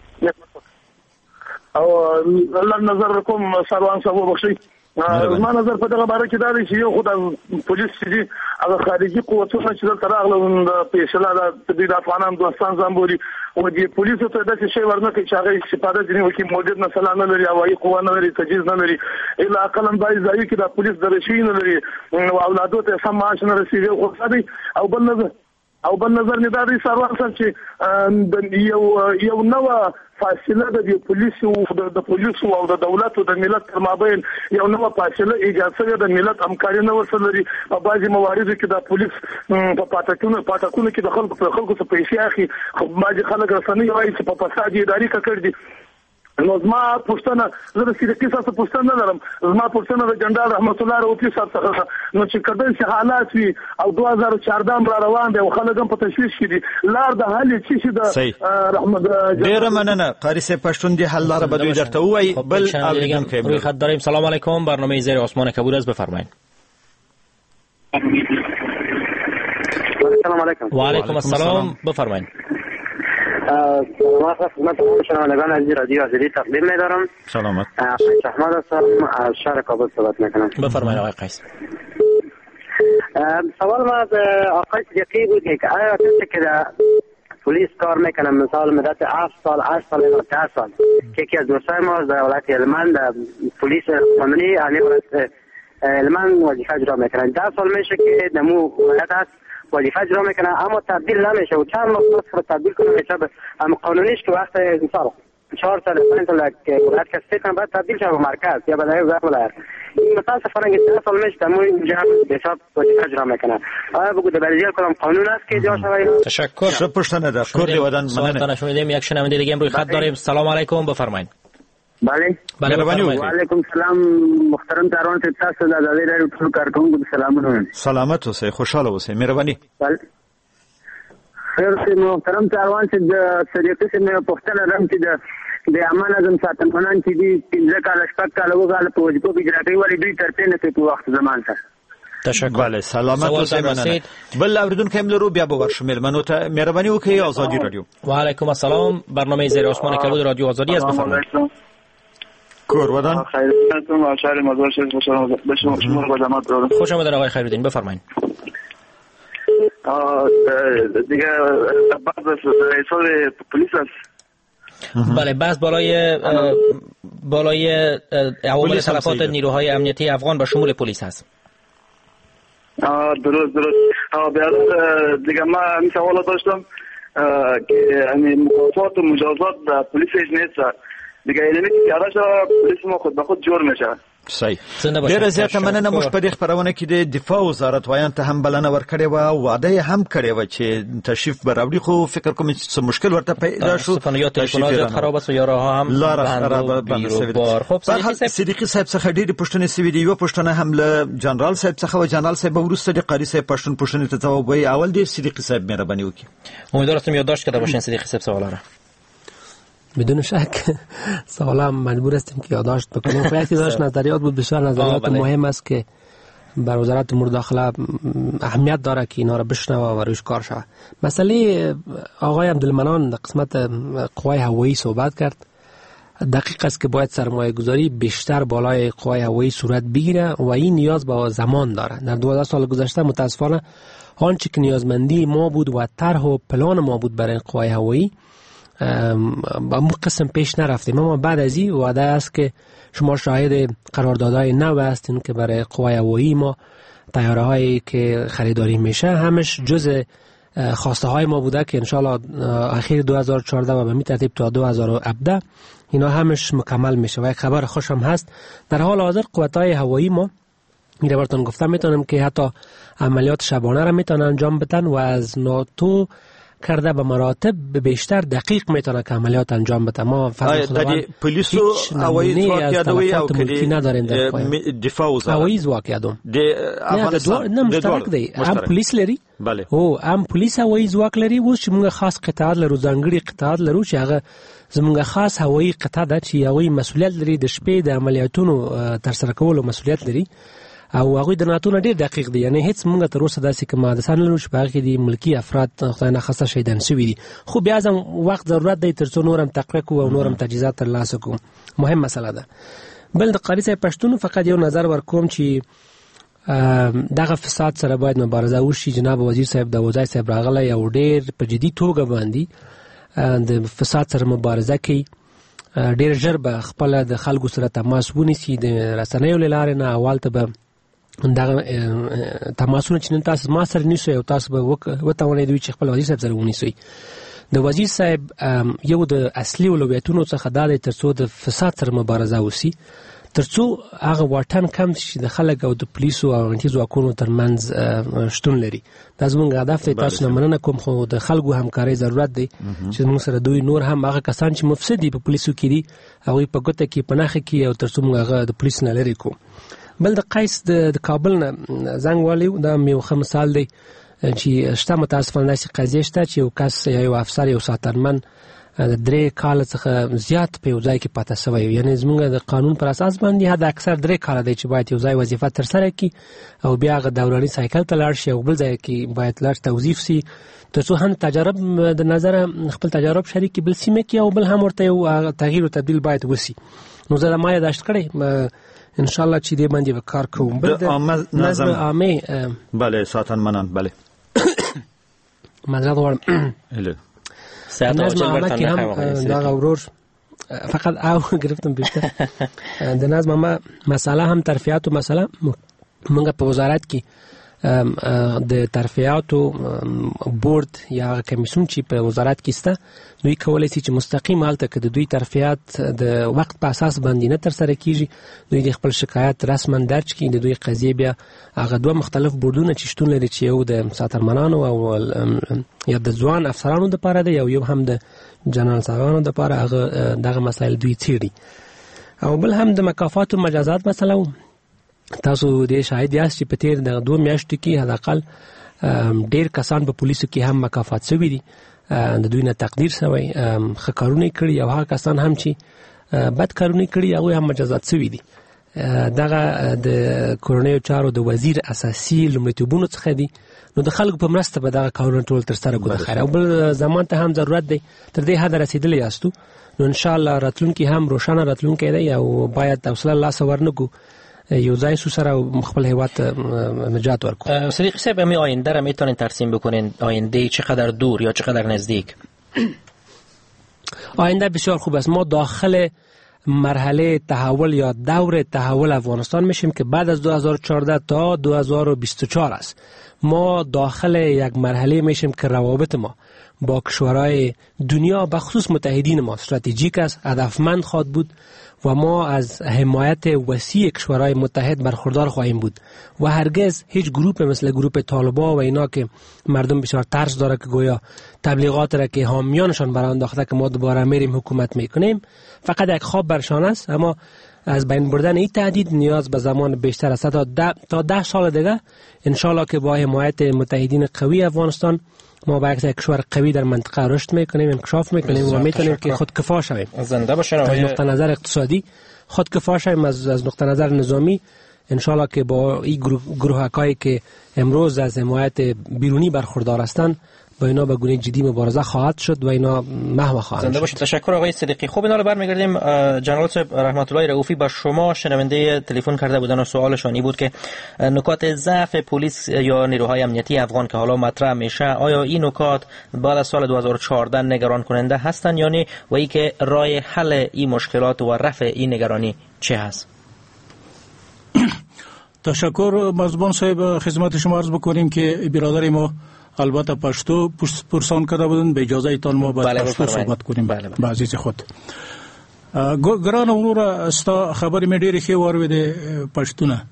او الله نظر کوم سروان صاحب وبخښئ ما نظر په دغه باره کې دا دی چې یو خدای پولیس چې هغه خارجي قوتونه چې دلته راغله د پیښلا د افغانان دوستان زمبوري او د پولیسو ته د شی ورنه کې چې هغه استفاده ځنی وکي موجود مثلا نه لري هوایي قوه نه لري تجهیز نه لري الا اقلا باید ځای کې د پولیس درشي نه لري او اولادو ته سم معاش نه رسیدي خو صدې او بل نظر نه دا دی سروان صاحب چې یو نو فاصله د پولیسو د پولیسو او د دولت او د ملت تر مابین یو نو فاصله اجازه د ملت همکاري نه ورسره په بعضي مواردو کې د پولیس په پاتکونو کې د خلکو څخه پیسې اخی خو بعضي خلک رسنۍ وايي چې په فساد اداري کړی دي نو زما پښتنه زه د سیدکی صاحب پښتنه لرم زما پښتنه د جنرال رحمت الله روپی صاحب څخه نو چې کله چې حالات وي او 2014 را روان دي او خلک هم په تشویش کې دي لار د حل چې د رحمت ډیر مننه قاری صاحب پښتون دی حل لار بده درته وای بل اوریدم کې روی خط داریم سلام علیکم برنامه زیر آسمان کبود است بفرمایید سلام علیکم و علیکم السلام بفرمایید سلامات خدمت شنوندگان عزیز رادیو آزادی تقدیم می‌دارم. سلامت. قیس احمد هستم از شهر کابل صحبت می‌کنم. بفرمایید آقای قیس. سوال ما از آقای صدیقی بود که آیا کسی که در پلیس کار میکنه مثال مدت 7 سال 8 سال یا 10 سال که یکی از دوستای ما در ولایت هلمند در پلیس قانونی یعنی هلمند وظیفه اجرا میکنه 10 سال میشه که دمو ولایت است وظیفه اجرا میکنه اما تبدیل نمیشه و چند ماه بعد تبدیل کنه میشه هم قانونیش که وقت مثال 4 سال 5 سال که ولایت کسی کنه بعد تبدیل شه به مرکز یا به ولایت این متاسفانه که 10 سال میشه دمو اینجا به حساب وظیفه اجرا میکنه آیا بگو بلدیه کنم قانون است که اجرا شه تشکر شپشتنه در کردی ودان مننه شنیدیم یک شنونده دیگه روی خط داریم سلام علیکم بفرمایید بله و علیکم سلام محترم تارون سے تاسو د ازادي راډیو ټول کارکونکو سلامونه سلامت اوسئ خوشاله اوسئ مهرباني خیر سي محترم تارون سے د صدیقي سے مې پوښتنه لرم چې د امان اعظم ساتنمنان چې دي 15 کال شپږ کال وګاله په وجبو کې اجرا کوي ولې دوی ترته نه په وخت زمان سره تشکر بله سلامت اوسئ مننه بل اوریدونکو هم لرو بیا به ورشمیر منو ته مهرباني وکړئ آزادی رادیو و علیکم السلام برنامه زیر آسمان کبود رادیو آزادی است بفرمایید کور ودان خیرتون و شهر مزار شریف شما خدمات دارم خوش آمدید آقای خیرالدین بفرمایید دیگه بعد از رئیسان پلیس است بله بس بالای عوامل تلفات نیروهای امنیتی افغان به شمول پلیس هست درست بیاد دیگه ما این سوال داشتم که مکافات و مجازات در پلیس نیست دیگه اینه که کارش پلیس ما خود به خود جور میشه صحیح ډیره زیاته مننه موږ په دې خبرونه کې د دفاع وزارت وایان ته هم بلنه ورکړې و او وعده هم کړې و چې تشریف براوړي خو فکر کوم چې مشکل ورته پیدا شو یا تلفنات خراب است یا راه هم لار خراب بند خب صدیقي صاحب څخه ډېری پوښتنې سوي دي یو پوښتنه هم له جنرال صاحب څخه و جنرال صاحب وروسته د قاری صاحب پوښتنې ته جواب وایي اول د صدیقي صاحب مهرباني وکړي امیدوارم یادداشت کرده باشین صدیقي صاحب سوالا را بدون شک سوالا مجبور هستیم که یادداشت بکنیم. خیلی داشت نظریات بود، بسیار نظریات مهم است که بر وزارت امور داخله اهمیت داره که اینا را بشنوه و روش کار شود. مسئله آقای عبدالمنان در قسمت قوای هوایی صحبت کرد. دقیق است که باید سرمایه گذاری بیشتر بالای قوای هوایی صورت بگیره و این نیاز به زمان داره. در 12 سال گذشته متاسفانه آنچه که نیازمندی ما بود و طرح و پلان ما بود برای قوای هوایی با اون قسم پیش نرفتیم. اما بعد از این وعده است که شما شاهد قراردادهای نو هستین که برای قوای هوایی ما طیاره هایی که خریداری میشه همش جز خواسته های ما بوده که انشالله اخیر 2014 و به می ترتیب تا 2017 اینا همش مکمل میشه. و یک خبر خوشم هست در حال حاضر قوت‌های هوایی ما میره براتون گفتم میتونم که حتی عملیات شبانه را میتونن انجام بدن و از ناتو کرده به مراتب بیشتر دقیق میتونه که عملیات انجام بده. ما در پلیس و هوایی واقعیدوی او که نداریم در دفاع وزارت هوایی واقعیدوم افغانستان مشترک دی. هم پلیس لري او هم پلیس هوایی ځواک لري. و چې موږ خاص قطاعات لرو، ځانګړي قطاعات لرو چې هغه زموږ خاص هوایی قطاع ده چې هغوی مسؤلیت لري د شپې د عملیاتونو ترسره کولو مسؤلیت لري او هغوی د ناتو نه ډېر دقیق دي. یعنی هیڅ موږ تر اوسه داسې کوم حادثه نه لرو چې په هغې کې دي ملکي افراد خدای نخواسته شهیدان شوي دي. خو بیا هم وخت ضرورت دی تر څو نور هم تقویه کړو او نور هم تجهیزات ترلاسه کړو. مهم مسله ده. بل د قاري صاحب پښتون فقط یو نظر ورکوم چې دغه فساد سره باید مبارزه وشي. جناب وزیر صاحب د وزای صاحب راغلی او ډېر په جدي توګه باندې د فساد سره مبارزه کوي. ډېر ژر به خپله د خلکو سره تماس ونیسي. د رسنیو له لارې نه اول ته به دغه تماسونه چې نن تاسو ما سره نیسئ او تاسو به وتوانئ چې خپل وزیر صاحب سره ونیسئ. د وزیر صاحب یو د اصلي اولویتونو څخه دا دی تر څو د فساد سره مبارزه وشي، تر څو هغه واټن کم شي د خلک او د پولیسو او امنیتي ځواکونو ترمنځ شتون لري. دا زموږ هدف دی. تاسو نه مننه کوم، خو د خلکو همکارۍ ضرورت دی چې موږ سره دوی نور هم هغه کسان چې مفسد دي په پولیسو کې دي هغوی په ګوته کې په نښه کې او تر څو موږ هغه د پولیس نه لرې کړو. بل د قیس د کابل نه زنګ والیو. دا یو ښه مثال دی چې شته متاسفانه داسې قضیې شته چې یو کس یا یو افسر یو ساتنمن د 3 کال څخه زیات په یو ځای کې پاته شوی. یعنی زموږ د قانون پر اساس باندې حد اکثر 3 کال دی چې باید یو ځای وظیفه ترسره کړي او بیا هغه دوراني سایکل ته لاړ شي او بل ځای کې باید لاړ توظیف شي تر څو هم تجارب د نظر خپل تجارب شریک بل سیمه کې او بل هم ورته یو تغییر او تبديل باید وشي. نو زه ما یاداشت کړی ان شاء الله چې دې باندې کار کوم. بل د نظم عامه بله ساتنمنان بله معذرت غواړم نظم عامه کې هم دا ورور فقط او گرفتم بیشتر د نظم عامه مسئله هم ترفیعات او مسئله موږ په وزارت کې د ترفیعات او بورد یا کمیسیون چې په وزارت کې سته دوی کولای شي چې مستقیم حالت کې د دوی ترفیعات د وخت په اساس باندې نه تر سره کیږي. دوی د خپل شکایت رسما درج کړي. د دوی قضیه بیا هغه دوه مختلف بوردونه چې شتون لري چې یو د ساتنمنانو او یا د ځوان افسرانو لپاره دی او یو هم د جنرال صاحبانو لپاره هغه دغه مسایل دوی څیړي. او بل هم د مکافات او مجازات مسله تاسو د شاهد یاست چې په تیر د 2 میاشتو کې حداقل ډیر کسان په پولیسو کې هم مکافات شوي دي، د دوی نه تقدیر شوی، ښه کارونه کړي او هغه کسان هم چې بد کارونه کړي هغه هم مجازات شوي دي. دغه د کورنیو چارو د وزیر اساسي لومړیتوبونو څخه دي. نو د خلکو په مرسته به دغه کارونه ټول تر سره کوي. خیر او بل زمان ته هم ضرورت دی. تر دې حد رسیدلی یاستو نو ان شاء الله راتلونکي هم روښانه راتلونکي دی او باید حوصله الله سورنکو یو ځای سو سره خپل هیواد نجات ورکو. صدیق صاحب می آینده را میتونین ترسیم بکنین؟ آینده چقدر دور یا چقدر نزدیک؟ آینده بسیار خوب است. ما داخل مرحله تحول یا دور تحول افغانستان میشیم که بعد از 2014 تا 2024 است. ما داخل یک مرحله میشیم که روابط ما با کشورهای دنیا به خصوص متحدین ما استراتژیک است، هدفمند خواهد بود و ما از حمایت وسیع کشورهای متحد برخوردار خواهیم بود و هرگز هیچ گروه مثل گروه طالبان و اینا که مردم بسیار ترس داره که گویا تبلیغات را که حامیانشان برانداخته که ما دوباره میریم حکومت میکنیم فقط یک خواب برشان است. اما از بین بردن این تهدید نیاز به زمان بیشتر است. تا 10 سال دیگه انشالله که با حمایت متحدین قوی افغانستان ما با یک کشور قوی در منطقه رشد میکنیم، انکشاف میکنیم و میتونیم که خودکفا شویم. زنده باشین. از نقطه نظر اقتصادی خودکفا شویم، از نقطه نظر نظامی انشالله که با این گروهکایی که امروز از حمایت بیرونی برخوردار هستند با اینا به گونه جدی مبارزه خواهد شد و اینا محو خواهند زنده باشید. تشکر آقای صدیقی. خب اینا رو برمیگردیم. جنرال صاحب رحمت الله رؤوفی با شما شنونده تلفن کرده بودن و سوالشان این بود که نکات ضعف پلیس یا نیروهای امنیتی افغان که حالا مطرح میشه، آیا این نکات بعد از سال 2014 نگران کننده هستند یا نه و ای که راه حل این مشکلات و رفع این نگرانی چه هست؟ تشکر مزبان صاحب. خدمت شما عرض بکنیم که برادر ما البته پشتو پرسان کرده بودن، به اجازه ایتان ما با پشتو صحبت کنیم. با عزیز خود گران ورور استا خبر می ډیره ښه واروده پښتونه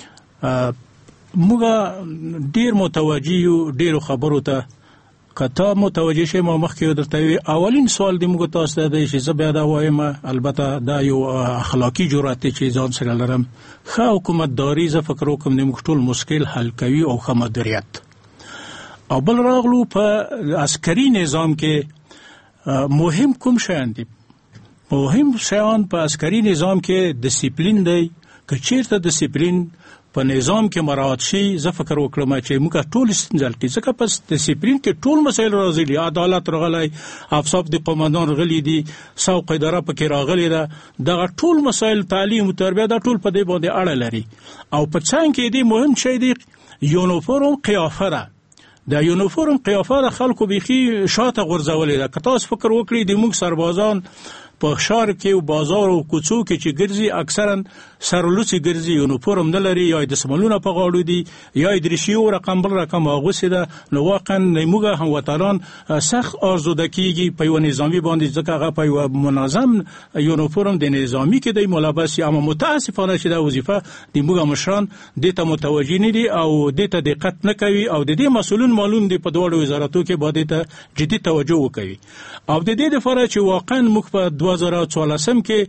موږ ډیر متوجي یو ډیرو خبرو ته کته متوجي شې ما مخکې درته وی اولین سوال دی موږ تاسو ته چې زه بیا دا وایم البته دا یو اخلاقی جرأت چې ځان سره لرم ښه حکومتداري زه فکر وکم د موږ ټول مشکل حل کوي او ښه مدیریت او بل راغلو په عسکري نظام کې مهم کوم شیان دي. مهم شیان په عسکري نظام کې ډیسپلین دی. که چیرته ډیسپلین په نظام کې مراعات شي زه فکر وکړم چې موږ ټول ستنځلتي ځکه پس ډیسپلین کې ټول مسایل راځي، عدالت راغلی، افصاف د قومندان راغلي دي، سوق اداره پکې راغلي ده، دغه ټول مسایل تعلیم او تربیه دا ټول په دې باندې اړه لري. او په څنګه کې دي مهم شی دی یونیفورم قیافه ده. د یونیفورم قیافه د خلکو بيخي شاته غورځولې ده. که تاسو فکر وکړئ د موږ سربازان په ښار کې او بازار او کوڅو کې چې ګرځي اکثرا سرلوڅي ګرځي، یونیفورم نه لري، یا د سملونه په غاړو دي یا د ریشیو رقم بل رقم اغوسي ده. نو واقعا موږ هم وطنان سخت آزاده کیږي په یو نظامی باندې ځکه هغه په یو منظم یونیفورم د نظامی کې د ملابس یا متاسفانه چې د وظیفه د موږ مشران د ته متوجي نه دي او د ته دقت نه کوي او د دې مسولون معلوم دي په دوه وزارتو کې باندې ته جدي توجه وکوي. او د دې لپاره چې واقعا موږ په 2014 کې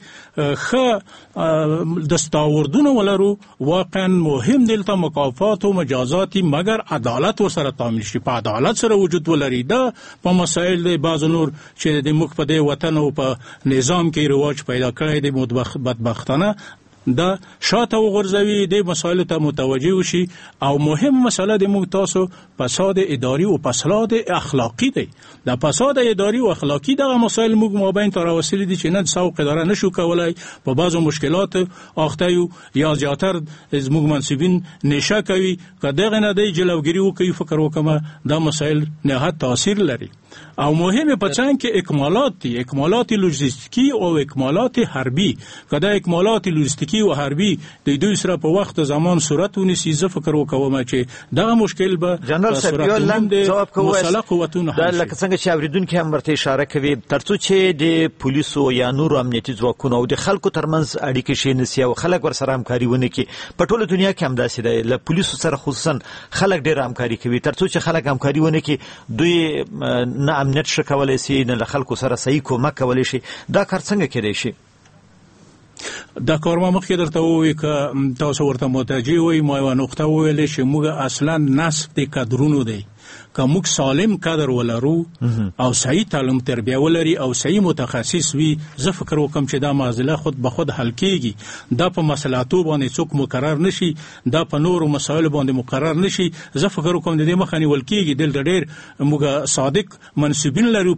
ښه دستاوردونه ولرو، واقعا مهم دلته مکافات او مجازات مگر عدالت ورسره تامین شي، په عدالت سره وجود ولري. دا په مسائل د بعض نور چې د موږ په دې وطن او په نظام کې رواج پیدا کړی دی بدبختانه دا شاته وغورځوي، د مسایلو ته متوجه وشي. او مهم مسله د موږ تاسو فساد اداري او فساد اخلاقی دی. دا فساد اداري او اخلاقی دغه مسایل موږ مابین ته راوصلې دي چې نه سوق اداره نشو کولای، په بعضو مشکلات اخته یو یا زیاتر از موږ منصبین نشه کوي. که دغه نه دی جلوګیری وکړي فکر وکړه دا مسایل نهایت تاثیر لري. او مهمه په څنګه کې اکمالات دي، اکمالات لوجستیکی او اکمالات حربي. کدا اکمالات لوجستیکی او حربي د دوی سره په وخت زمان صورت ونیسي زه فکر وکوم چې دا مشکل به جنرال سپیول جواب کوي دا لکه څنګه چې اوریدونکو هم ورته اشاره کوي ترڅو چې د پولیسو یا نور امنیتي ځواکونو او د خلکو ترمنځ اړیکې شي نسی او خلک ورسره همکاري ونه کوي. په ټوله دنیا کې هم داسې دی، له پولیسو سره خصوصا خلک ډېر همکاري کوي. ترڅو چې خلک همکاري ونه کوي دوی نه امنیت شکولای شي نه خلکو سره صحیح کومک کولای شي. دا کار څنګه کېدای شي؟ دا کار ما مخکې درته ووی که تاسو ورته متوجه وئ ما یوه نقطه وویلې چې موږ اصلا نسب د کادرونو دی. که موږ سالم کادر ولرو او صحیح تعلیم تربیه ولري او صحیح متخصص وي زه فکر وکم چې دا معضله خود به خود حل کیږي. دا په مسلاتو باندې څوک مقرر نشي، دا په نورو مسایلو باندې مقرر نشي. زه فکر وکم د دې مخه نیول کیږي. دلته ډېر موږ صادق منصبین لرو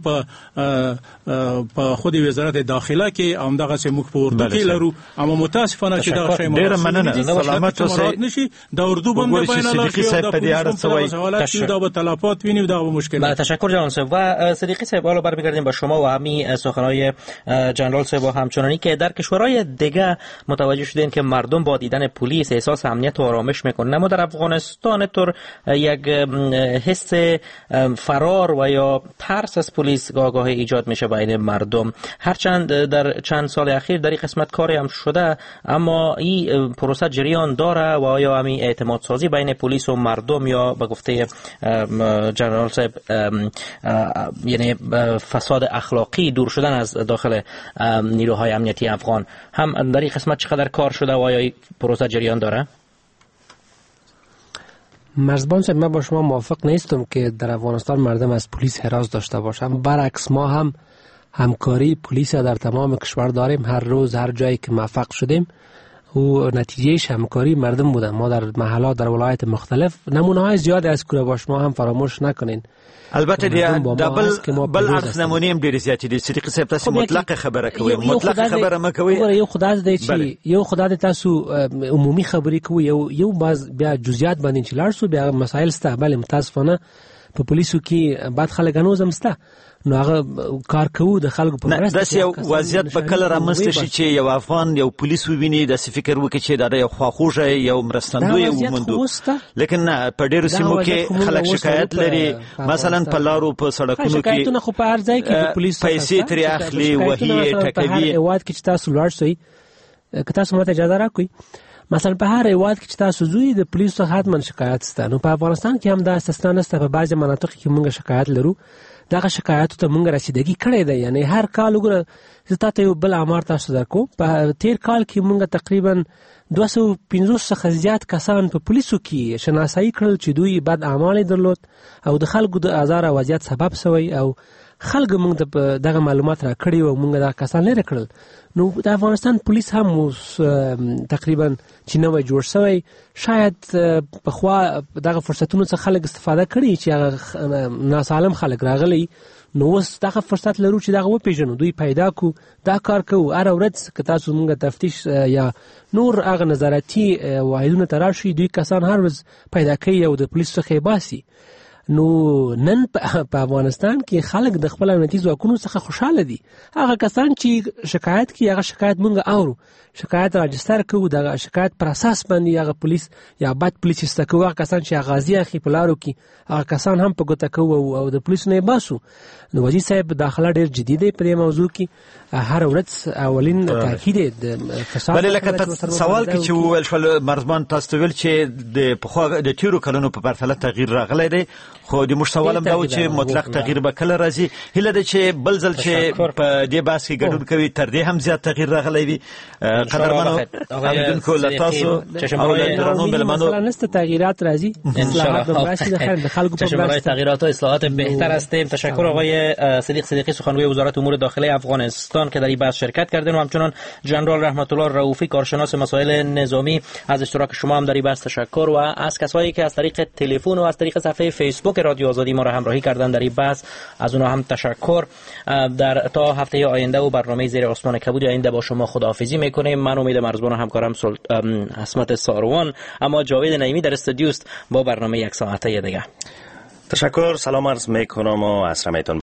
په خود وزارت داخله کې او دغه سه موږ په اردو کې لرو. اما متاسفانه چې دا شی ډېر مننه سلامت اوسئ. نشي دا اردو باندې بین الله دا به تلفات وینیم دا مشکل. بله تشکر جنرال صاحب. و صدیقی صاحب حالا برمیگردیم با شما و همین سخنهای جنرال صاحب و همچنانی که در کشورهای دیگه متوجه شدین که مردم با دیدن پلیس احساس امنیت و آرامش میکنن، اما در افغانستان طور یک حس فرار و یا ترس از پلیس گاه ایجاد میشه بین مردم. هرچند در چند سال اخیر در این قسمت کاری هم شده اما این پروسه جریان داره و آیا همین اعتماد سازی بین پلیس و مردم یا به گفته جنرال صاحب یعنی فساد اخلاقی، دور شدن از داخل نیروهای امنیتی افغان هم در این قسمت چقدر کار شده و آیا پروسه جریان داره؟ مرزبان صاحب، من با شما موافق نیستم که در افغانستان مردم از پلیس هراس داشته باشند. برعکس ما هم همکاری پلیس در تمام کشور داریم. هر روز هر جایی که موفق شدیم و نتیجهش همکاری مردم بودن. ما در محلات در ولایت مختلف نمونه های زیاد از کوره باش ما هم فراموش نکنین. البته بل عرض نمونه هم ډیر زیات دي. صدیق صاحب تاسو مطلق خبره کوي، مطلق خبره مکوي. یو خدای دې چې یو خدای دې تاسو عمومي خبرې کوي، یو باز بیا جزئیات باندې چې لاړ شو بیا مسائل استقبال متاسفانه په پولیسو کې بعد خلک انوزم ستا نو هغه کار کوو د خلکو په مرسته. داسې یو وضعیت په کله رامنځته شي چې یو افغان یو پولیس وویني داسې فکر وکړي چې دا یو خواخوږی یو مرستندوی وموندو، لیکن نه په ډېرو سیمو کې خلک شکایت لري. مثلا په لارو په سړکونو کې شکایتونه خو په هر ځای کې د پولیسو پیسې ترې اخلي، وهي ټکوي. په هر هېواد کې چې تاسو لاړ شئ، که تاسو ماته اجازه راکړئ، مثلا په هر هېواد کې چې تاسو ځئ د پولیسو حتما شکایت شته. نو په افغانستان کې هم دا استثنا نشته. په بعضې مناطقو کې موږ شکایت لرو. دغه شکایاتو ته موږ رسیدګي کړې ده. یعنی هر کال وګوره زه تاسو یو بل امر تاسو درکو. په تیر کال کې موږ تقریبا 250 څخه زیات کسان په پولیسو کې شناسایی کړل چې دوی بد اعمال درلود او د خلکو د آزار او وضعیت سبب شوی او خلک موږ دغه معلومات را کړی او موږ دا کسان لري کړل. نو د افغانستان پولیس هم تقریبا چې نوې جوړ شوی، شاید په خوا دغه فرصتونو څخه خلک استفاده کړي چې هغه ناسالم خلک راغلي. نو اوس دغه فرصت لرو چې دغه وپیژنو، دوی پیدا کو، دا کار کوو. هر ورځ که تاسو موږ تفتیش یا نور هغه نظارتي واحدونه ته راشي، دوی کسان هر ورځ پیدا کوي او د پولیسو څخه یې باسي. نو نن په افغانستان کې خلک د خپل امنیتي ځواکونو څخه خوشاله دي. هغه کسان چې شکایت کوي هغه شکایت مونږ اورو، شکایت راجستر کوو، د شکایت پر اساس باندې هغه پولیس یا بد پولیس استکوو. هغه کسان چې غازی اخی په لارو کې هغه کسان هم په ګوته کوو او د پولیس نه باسو. نو وزیر صاحب داخله ډیر جدي دی په دې موضوع کې. هر ورځ اولین تاکید د فساد. بلې لکه سوال کې چې وویل شول مرزبان تاسو ویل چې د پخوا د تیرو کلونو په پرتله تغییر راغلی دی، خو د موږ سوال هم دا و چې مطلق تغییر به کله راځي. هیله ده چې بل ځل چې په دې بحث کې ګډون کوي تر دې هم زیات تغییر راغلی وي. قدرمنو اوریدونکو له تاسو او له درنو ملمنو مثلا نست تغییرات راځي اصلاحات به باشي د خلکو په برای تغییرات و اصلاحات بهتر هستیم. تشکر آقای صدیق صدیقی سخنگوی وزارت امور داخلی افغانستان که در این بحث شرکت کردن و همچنان جنرال رحمت الله رؤوفی کارشناس مسائل نظامی از اشتراک شما هم در این بحث تشکر. و از کسایی که از طریق تلفن و از طریق صفحه فیسبوک رادیو آزادی ما را همراهی کردن در این بحث از اونها هم تشکر. در تا هفته آینده و برنامه زیر آسمان کبود آینده با شما خداحافظی میکنیم. من امید مرزبان و همکارم حسمت ساروان، اما جاوید نعیمی در استودیو است با برنامه یک ساعته دیگه. تشکر، سلام عرض میکنم و عصر میتون